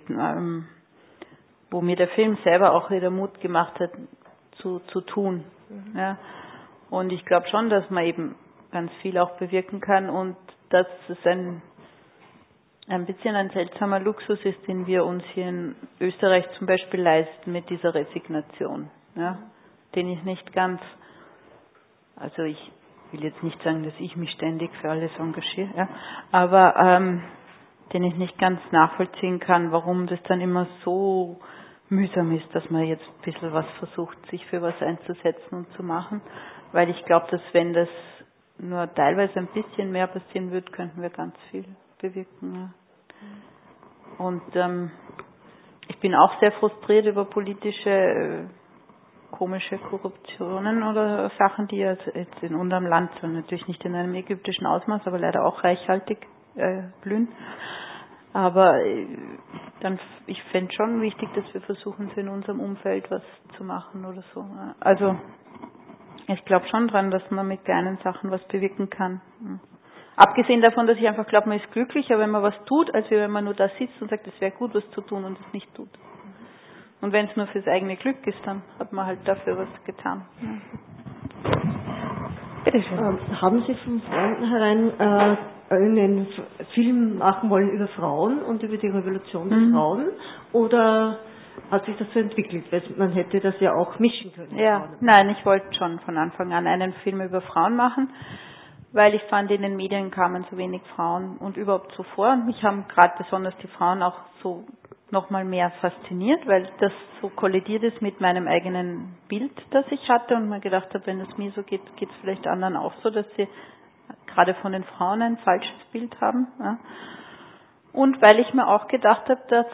wo mir der Film selber auch wieder Mut gemacht hat, zu tun. Ja. Und ich glaube schon, dass man eben ganz viel auch bewirken kann und dass es ein bisschen ein seltsamer Luxus ist, den wir uns hier in Österreich zum Beispiel leisten mit dieser Resignation, ja, den ich nicht ganz, also ich will jetzt nicht sagen, dass ich mich ständig für alles engagiere, ja, aber den ich nicht ganz nachvollziehen kann, warum das dann immer so mühsam ist, dass man jetzt ein bisschen was versucht, sich für was einzusetzen und zu machen, weil ich glaube, dass wenn das nur teilweise ein bisschen mehr passieren würde, könnten wir ganz viel bewirken. Ja. Und ich bin auch sehr frustriert über politische komische Korruptionen oder Sachen, die jetzt in unserem Land, natürlich nicht in einem ägyptischen Ausmaß, aber leider auch reichhaltig blühen. Aber ich fände schon wichtig, dass wir versuchen, in unserem Umfeld was zu machen oder so. Also ich glaube schon dran, dass man mit kleinen Sachen was bewirken kann. Abgesehen davon, dass ich einfach glaube, man ist glücklicher, wenn man was tut, als wenn man nur da sitzt und sagt, es wäre gut, was zu tun und es nicht tut. Und wenn es nur fürs eigene Glück ist, dann hat man halt dafür was getan. Ja. Bitte schön. Haben Sie von vornherein einen Film machen wollen über Frauen und über die Revolution der Frauen? Oder hat sich das so entwickelt? Weil man hätte das ja auch mischen können. Ja, nein, ich wollte schon von Anfang an einen Film über Frauen machen, weil ich fand, in den Medien kamen so wenig Frauen und überhaupt so vor. Und mich haben gerade besonders die Frauen auch so nochmal mehr fasziniert, weil das so kollidiert ist mit meinem eigenen Bild, das ich hatte und mir gedacht habe, wenn es mir so geht, geht es vielleicht anderen auch so, dass sie gerade von den Frauen ein falsches Bild haben. Ja. Und weil ich mir auch gedacht habe, dass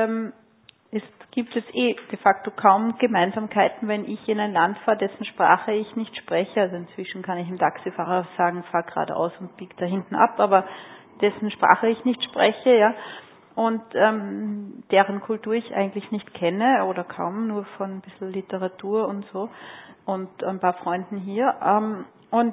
gibt es de facto kaum Gemeinsamkeiten, wenn ich in ein Land fahre, dessen Sprache ich nicht spreche. Also inzwischen kann ich dem Taxifahrer sagen, fahr geradeaus und bieg da hinten ab, aber dessen Sprache ich nicht spreche, ja. Und deren Kultur ich eigentlich nicht kenne oder kaum, nur von ein bisschen Literatur und so und ein paar Freunden hier. Und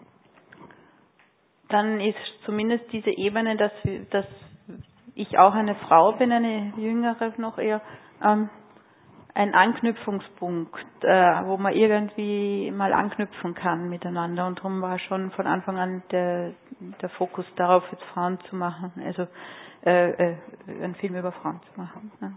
dann ist zumindest diese Ebene, dass ich auch eine Frau bin, eine jüngere noch eher, ein Anknüpfungspunkt, wo man irgendwie mal anknüpfen kann miteinander. Und darum war schon von Anfang an der Fokus darauf, jetzt Frauen zu machen, also einen Film über Frauen zu machen. Ja.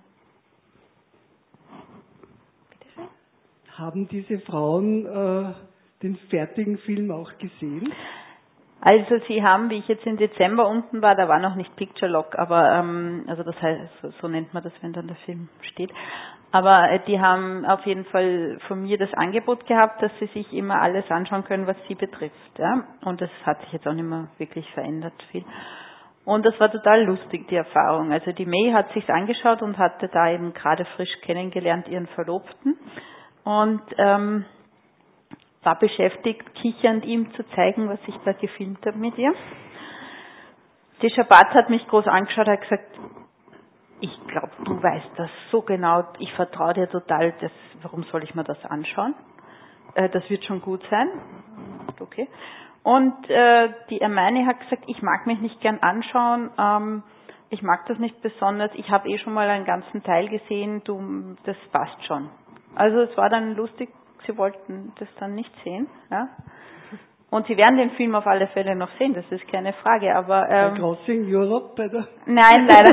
Haben diese Frauen den fertigen Film auch gesehen? Also sie haben, wie ich jetzt im Dezember unten war, da war noch nicht Picture Lock, aber also das heißt, so nennt man das, wenn dann der Film steht. Aber die haben auf jeden Fall von mir das Angebot gehabt, dass sie sich immer alles anschauen können, was sie betrifft. Ja? Und das hat sich jetzt auch nicht mehr wirklich verändert viel. Und das war total lustig, die Erfahrung. Also die May hat sich's angeschaut und hatte da eben gerade frisch kennengelernt ihren Verlobten und war beschäftigt, kichernd ihm zu zeigen, was ich da gefilmt habe mit ihr. Die Schabat hat mich groß angeschaut, hat gesagt, ich glaube, du weißt das so genau, ich vertraue dir total, warum soll ich mir das anschauen? Das wird schon gut sein. Okay. Und die Hermione hat gesagt, ich mag mich nicht gern anschauen, ich mag das nicht besonders, ich habe schon mal einen ganzen Teil gesehen, das passt schon. Also es war dann lustig, sie wollten das dann nicht sehen. Ja? Und sie werden den Film auf alle Fälle noch sehen, das ist keine Frage. Aber bei Crossing Europe? Nein, leider.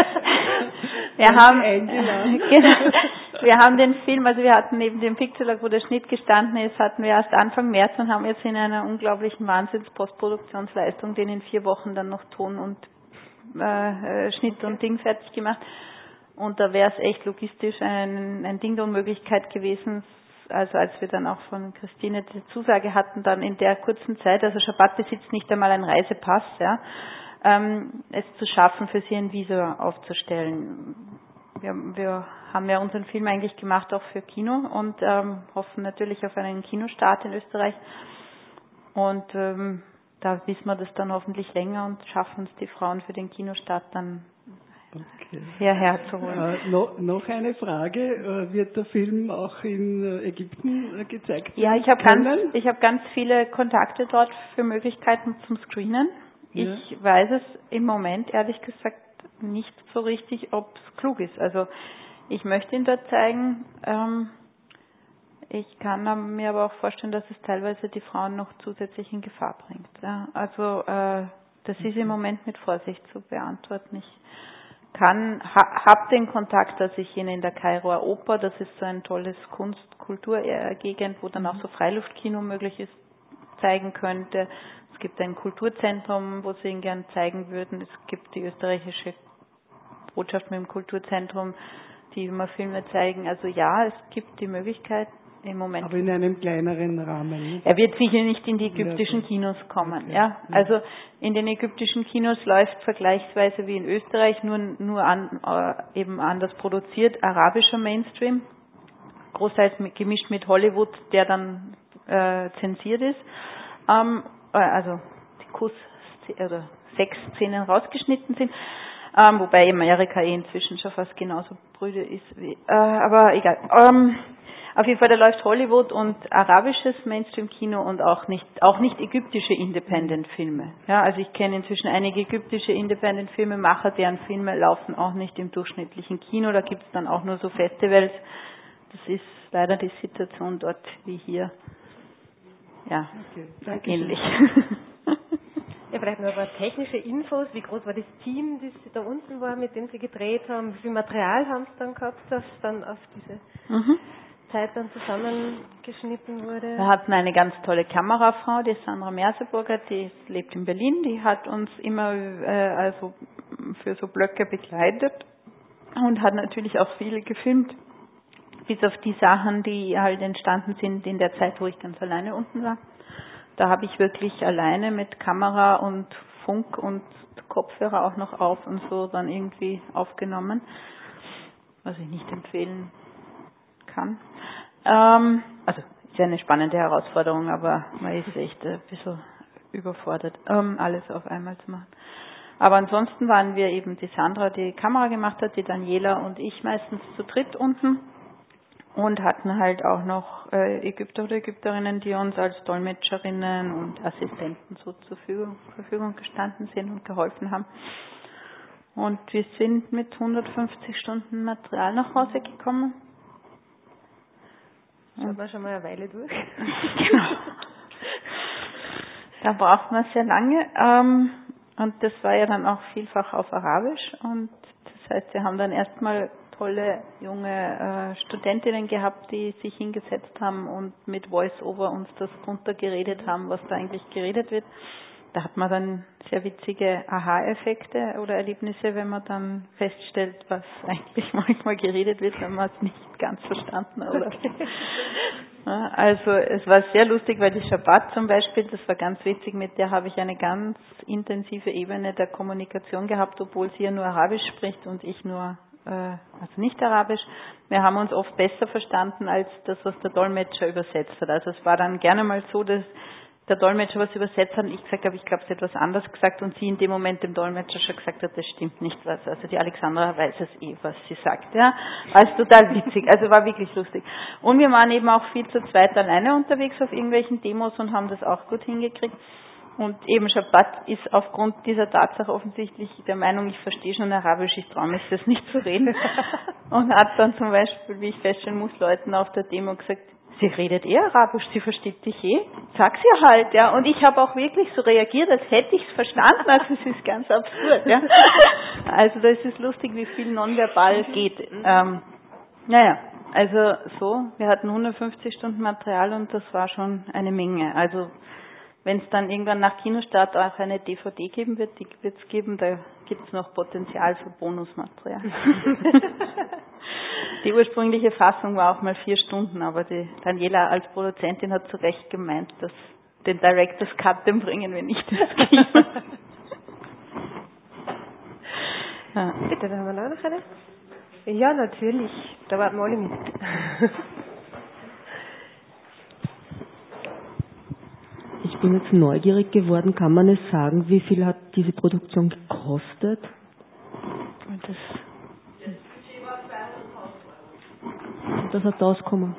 Wir haben den Film, also wir hatten neben dem Picture Log, wo der Schnitt gestanden ist, hatten wir erst Anfang März und haben jetzt in einer unglaublichen Wahnsinns-Postproduktionsleistung den in 4 Wochen dann noch Ton und Schnitt und Ding fertig gemacht. Und da wäre es echt logistisch ein Ding der Unmöglichkeit gewesen, also als wir dann auch von Christine die Zusage hatten, dann in der kurzen Zeit, also Shabbat besitzt nicht einmal einen Reisepass, ja, es zu schaffen, für sie ein Visum aufzustellen. Wir haben ja unseren Film eigentlich gemacht auch für Kino und hoffen natürlich auf einen Kinostart in Österreich. Und da wissen wir das dann hoffentlich länger und schaffen es die Frauen für den Kinostart dann hierher zu holen. Noch eine Frage. Wird der Film auch in Ägypten gezeigt werden? Ja, ich habe ganz viele Kontakte dort für Möglichkeiten zum Screenen. Ja. Ich weiß es im Moment ehrlich gesagt nicht so richtig, ob es klug ist. Also ich möchte ihn dort zeigen. Ich kann mir aber auch vorstellen, dass es teilweise die Frauen noch zusätzlich in Gefahr bringt. Ja, also das ist im Moment mit Vorsicht zu beantworten. Ich habe den Kontakt, dass ich ihn in der Kairoer Oper, das ist so ein tolles Kulturgegend, wo dann auch so Freiluftkino möglich ist, zeigen könnte. Es gibt ein Kulturzentrum, wo sie ihn gern zeigen würden. Es gibt die österreichische Botschaft mit dem Kulturzentrum, die immer Filme zeigen. Also ja, es gibt die Möglichkeit im Moment. Aber in einem kleineren Rahmen. Er wird sicher nicht in die ägyptischen Kinos kommen. Okay. Ja, also in den ägyptischen Kinos läuft vergleichsweise wie in Österreich nur eben anders produziert, arabischer Mainstream, großteils gemischt mit Hollywood, der dann zensiert ist. Also die oder Sexszenen rausgeschnitten sind. Wobei Amerika inzwischen schon fast genauso brüde ist wie, aber egal. Auf jeden Fall, da läuft Hollywood und arabisches Mainstream-Kino und auch nicht ägyptische Independent-Filme. Ja, also ich kenne inzwischen einige ägyptische Independent-Filmemacher, deren Filme laufen auch nicht im durchschnittlichen Kino. Da gibt es dann auch nur so Festivals. Das ist leider die Situation dort wie hier. Ja, okay, ähnlich. Ja, vielleicht noch ein paar technische Infos. Wie groß war das Team, das da unten war, mit dem Sie gedreht haben? Wie viel Material haben Sie dann gehabt, das dann auf diese Zeit dann zusammengeschnitten wurde? Wir hatten eine ganz tolle Kamerafrau, die Sandra Merseburger, die lebt in Berlin. Die hat uns immer also für so Blöcke begleitet und hat natürlich auch viele gefilmt, bis auf die Sachen, die halt entstanden sind in der Zeit, wo ich ganz alleine unten war. Da habe ich wirklich alleine mit Kamera und Funk und Kopfhörer auch noch auf und so dann irgendwie aufgenommen, was ich nicht empfehlen kann. Also ist ja eine spannende Herausforderung, aber man ist echt ein bisschen überfordert, alles auf einmal zu machen. Aber ansonsten waren wir eben die Sandra, die Kamera gemacht hat, die Daniela und ich meistens zu dritt unten. Und hatten halt auch noch Ägypter oder Ägypterinnen, die uns als Dolmetscherinnen und Assistenten so zur Verfügung gestanden sind und geholfen haben. Und wir sind mit 150 Stunden Material nach Hause gekommen. Schaut man schon mal eine Weile durch. Genau. Da braucht man sehr lange. Und das war ja dann auch vielfach auf Arabisch. Und das heißt, wir haben dann erstmal tolle junge Studentinnen gehabt, die sich hingesetzt haben und mit Voice-Over uns das runtergeredet haben, was da eigentlich geredet wird. Da hat man dann sehr witzige Aha-Effekte oder Erlebnisse, wenn man dann feststellt, was eigentlich manchmal geredet wird, wenn man es nicht ganz verstanden hat. Okay. Ja, also es war sehr lustig, weil die Shabbat zum Beispiel, das war ganz witzig, mit der habe ich eine ganz intensive Ebene der Kommunikation gehabt, obwohl sie ja nur Arabisch spricht und ich nur also nicht Arabisch. Wir haben uns oft besser verstanden als das, was der Dolmetscher übersetzt hat. Also es war dann gerne mal so, dass der Dolmetscher was übersetzt hat und ich gesagt habe, ich glaube, sie hat etwas anderes gesagt und sie in dem Moment dem Dolmetscher schon gesagt hat, das stimmt nicht was. Also die Alexandra weiß es was sie sagt. Ja, war total witzig. Also war wirklich lustig. Und wir waren eben auch viel zu zweit alleine unterwegs auf irgendwelchen Demos und haben das auch gut hingekriegt. Und eben Shabbat ist aufgrund dieser Tatsache offensichtlich der Meinung, ich verstehe schon Arabisch, ich traue mich das nicht zu reden. Und hat dann zum Beispiel, wie ich feststellen muss, Leuten auf der Demo gesagt, sie redet Arabisch, sie versteht dich sag sie halt, ja. Und ich habe auch wirklich so reagiert, als hätte ich es verstanden, also es ist ganz absurd, ja. Also da ist es lustig, wie viel nonverbal geht. Naja, also so, wir hatten 150 Stunden Material und das war schon eine Menge. Also wenn es dann irgendwann nach Kinostart auch eine DVD geben wird, die wird es geben, da gibt es noch Potenzial für Bonusmaterial. Die ursprüngliche Fassung war auch mal 4 Stunden, aber die Daniela als Produzentin hat zu Recht gemeint, dass den Director's Cut, den bringen wir nicht ins Kino. Ja. Bitte, dann haben wir noch eine. Ja, natürlich. Da warten wir alle mit. Ich bin jetzt neugierig geworden. Kann man es sagen, wie viel hat diese Produktion gekostet? Das hat rausgekommen.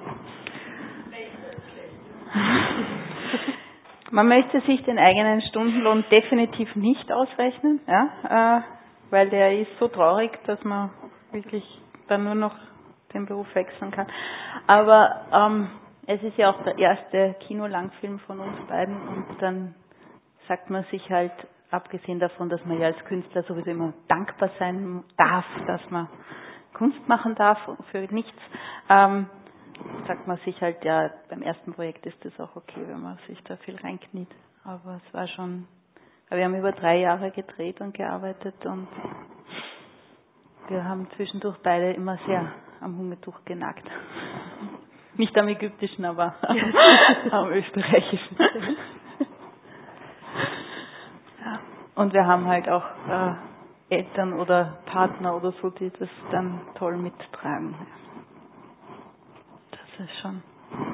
Man möchte sich den eigenen Stundenlohn definitiv nicht ausrechnen, ja, weil der ist so traurig, dass man wirklich dann nur noch den Beruf wechseln kann. Aber es ist ja auch der erste Kinolangfilm von uns beiden und dann sagt man sich halt, abgesehen davon, dass man ja als Künstler sowieso immer dankbar sein darf, dass man Kunst machen darf für nichts, sagt man sich halt, ja, beim ersten Projekt ist das auch okay, wenn man sich da viel reinkniet. Aber es war schon, wir haben über 3 Jahre gedreht und gearbeitet und wir haben zwischendurch beide immer sehr am Hungertuch genagt. Nicht am ägyptischen, aber am österreichischen. Ja. Und wir haben halt auch Eltern oder Partner oder so, die das dann toll mittragen. Das ist schon.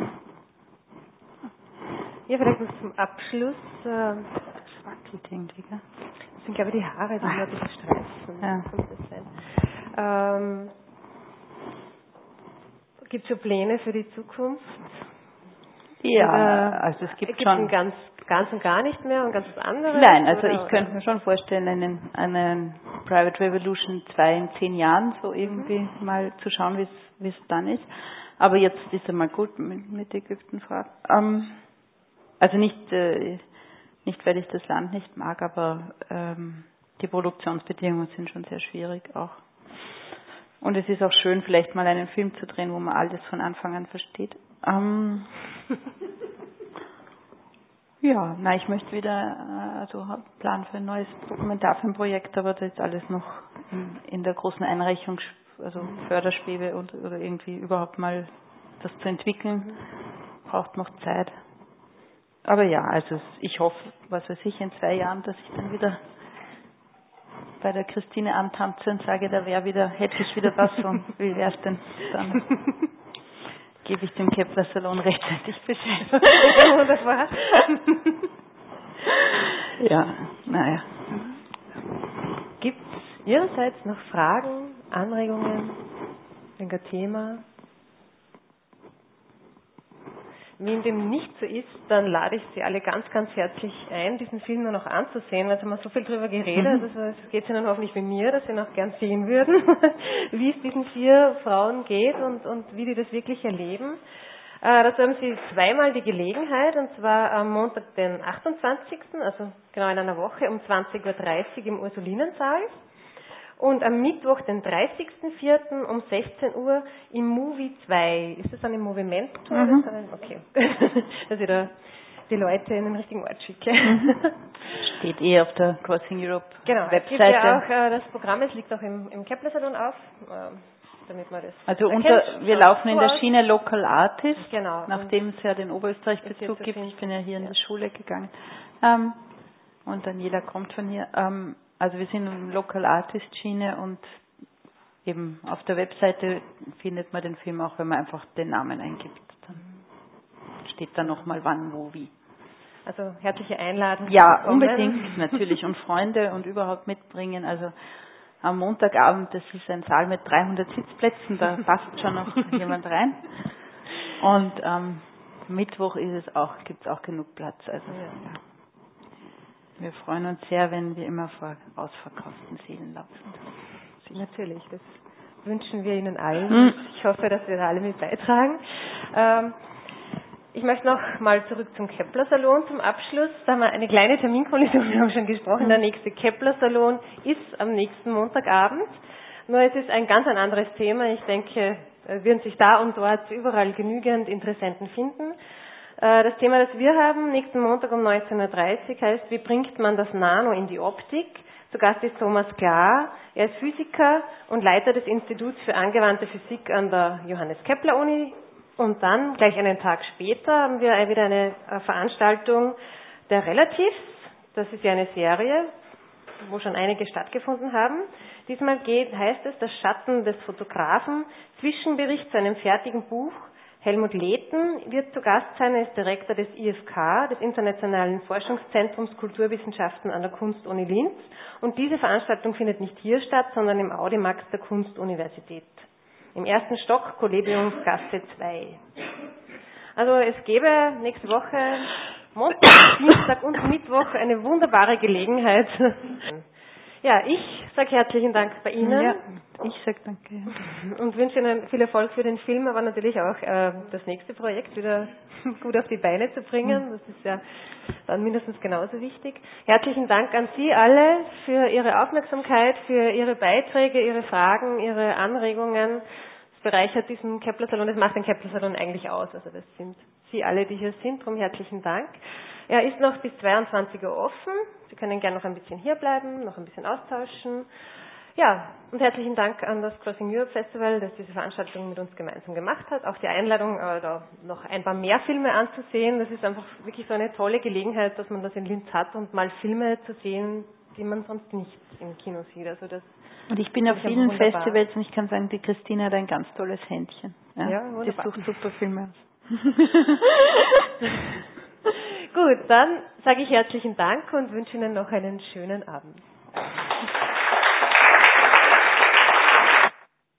Ja, vielleicht noch zum Abschluss. Das wackelt irgendwie, gell? Das sind, glaube ich, die Haare, die nur ein bisschen stressen. Ja. Gibt es so Pläne für die Zukunft? Ja, oder also es gibt schon. Ganz und gar nicht mehr und ganz was anderes? Nein, also ich könnte mir schon vorstellen, einen Private Revolution 2 in 10 Jahren so irgendwie mal zu schauen, wie es dann ist. Aber jetzt ist einmal gut mit Ägypten fragen. Also nicht, weil ich das Land nicht mag, aber die Produktionsbedingungen sind schon sehr schwierig auch. Und es ist auch schön, vielleicht mal einen Film zu drehen, wo man alles von Anfang an versteht. Ja, ich möchte wieder, Plan für ein neues Dokumentarfilmprojekt, aber das ist alles noch in der großen Einreichung, also Förderschwebe oder irgendwie überhaupt mal das zu entwickeln, braucht noch Zeit. Aber ja, also ich hoffe, was weiß ich, in 2 Jahren, dass ich dann wieder bei der Christine antanze und sage, hätte ich wieder was und wie wär's denn dann? Gebe ich dem Kepler Salon rechtzeitig Bescheid. Wunderbar. Ja, naja. Gibt es Ihrerseits noch Fragen, Anregungen, irgendein Thema? Wenn dem nicht so ist, dann lade ich Sie alle ganz, ganz herzlich ein, diesen Film nur noch anzusehen, weil es haben wir so viel drüber geredet, also es geht Ihnen hoffentlich wie mir, dass Sie noch gern sehen würden, wie es diesen 4 Frauen geht und wie die das wirklich erleben. Dazu haben Sie zweimal die Gelegenheit, und zwar am Montag, den 28., also genau in einer Woche, um 20:30 Uhr im Ursulinensaal. Und am Mittwoch, den 30.04. um 16 Uhr im Movie 2. Ist das dann im Movimento? Okay. Dass ich da die Leute in den richtigen Ort schicke. Steht auf der Crossing Europe Webseite. Es gibt ja auch das Programm, es liegt auch im Kepler Salon auf, damit man das also wir laufen in der Schiene Local Artist, nachdem es ja den Oberösterreich-Bezug gibt. Ich bin ja hier in die Schule gegangen. Und Daniela kommt von hier. Also wir sind im Local Artist Schiene und eben auf der Webseite findet man den Film auch, wenn man einfach den Namen eingibt. Dann steht da nochmal wann, wo, wie. Also herzliche Einladung. Ja, unbedingt, natürlich. Und Freunde und überhaupt mitbringen. Also am Montagabend, das ist ein Saal mit 300 Sitzplätzen, da passt schon noch jemand rein. Und am Mittwoch gibt es auch genug Platz. Also ja. Wir freuen uns sehr, wenn wir immer vor ausverkauften Sälen laufen. Natürlich, das wünschen wir Ihnen allen. Ich hoffe, dass wir da alle mit beitragen. Ich möchte noch mal zurück zum Kepler Salon zum Abschluss. Da haben wir eine kleine Terminkollision, wir haben schon gesprochen. Der nächste Kepler Salon ist am nächsten Montagabend. Nur es ist ein ganz anderes Thema. Ich denke, werden sich da und dort überall genügend Interessenten finden. Das Thema, das wir haben, nächsten Montag um 19.30 Uhr, heißt, wie bringt man das Nano in die Optik? Zu Gast ist Thomas Klar. Er ist Physiker und Leiter des Instituts für angewandte Physik an der Johannes Kepler Uni. Und dann, gleich einen Tag später, haben wir wieder eine Veranstaltung der Relatives. Das ist ja eine Serie, wo schon einige stattgefunden haben. Diesmal heißt es, das Schatten des Fotografen, Zwischenbericht zu einem fertigen Buch. Helmut Lehten wird zu Gast sein, er ist Direktor des IFK, des Internationalen Forschungszentrums Kulturwissenschaften an der Kunstuni Linz. Und diese Veranstaltung findet nicht hier statt, sondern im Audimax der Kunstuniversität. Im ersten Stock, Kollebjungsgasse 2. Also es gäbe nächste Woche, Montag, Dienstag und Mittwoch eine wunderbare Gelegenheit. Ja, ich sage herzlichen Dank bei Ihnen. Ja, ich sage danke. Und wünsche Ihnen viel Erfolg für den Film, aber natürlich auch das nächste Projekt wieder gut auf die Beine zu bringen. Das ist ja dann mindestens genauso wichtig. Herzlichen Dank an Sie alle für Ihre Aufmerksamkeit, für Ihre Beiträge, Ihre Fragen, Ihre Anregungen. Das bereichert diesen Kepler-Salon, das macht den Kepler-Salon eigentlich aus. Also das sind Sie alle, die hier sind. Darum herzlichen Dank. Er ist noch bis 22 Uhr offen. Sie können gerne noch ein bisschen hier bleiben, noch ein bisschen austauschen. Ja, und herzlichen Dank an das Crossing Europe Festival, das diese Veranstaltung mit uns gemeinsam gemacht hat. Auch die Einladung, da noch ein paar mehr Filme anzusehen. Das ist einfach wirklich so eine tolle Gelegenheit, dass man das in Linz hat und mal Filme zu sehen, die man sonst nicht im Kino sieht. Also das und ich bin auf vielen Festivals und ich kann sagen, die Christine hat ein ganz tolles Händchen. Ja, die sucht super Filme aus. Gut, dann sage ich herzlichen Dank und wünsche Ihnen noch einen schönen Abend.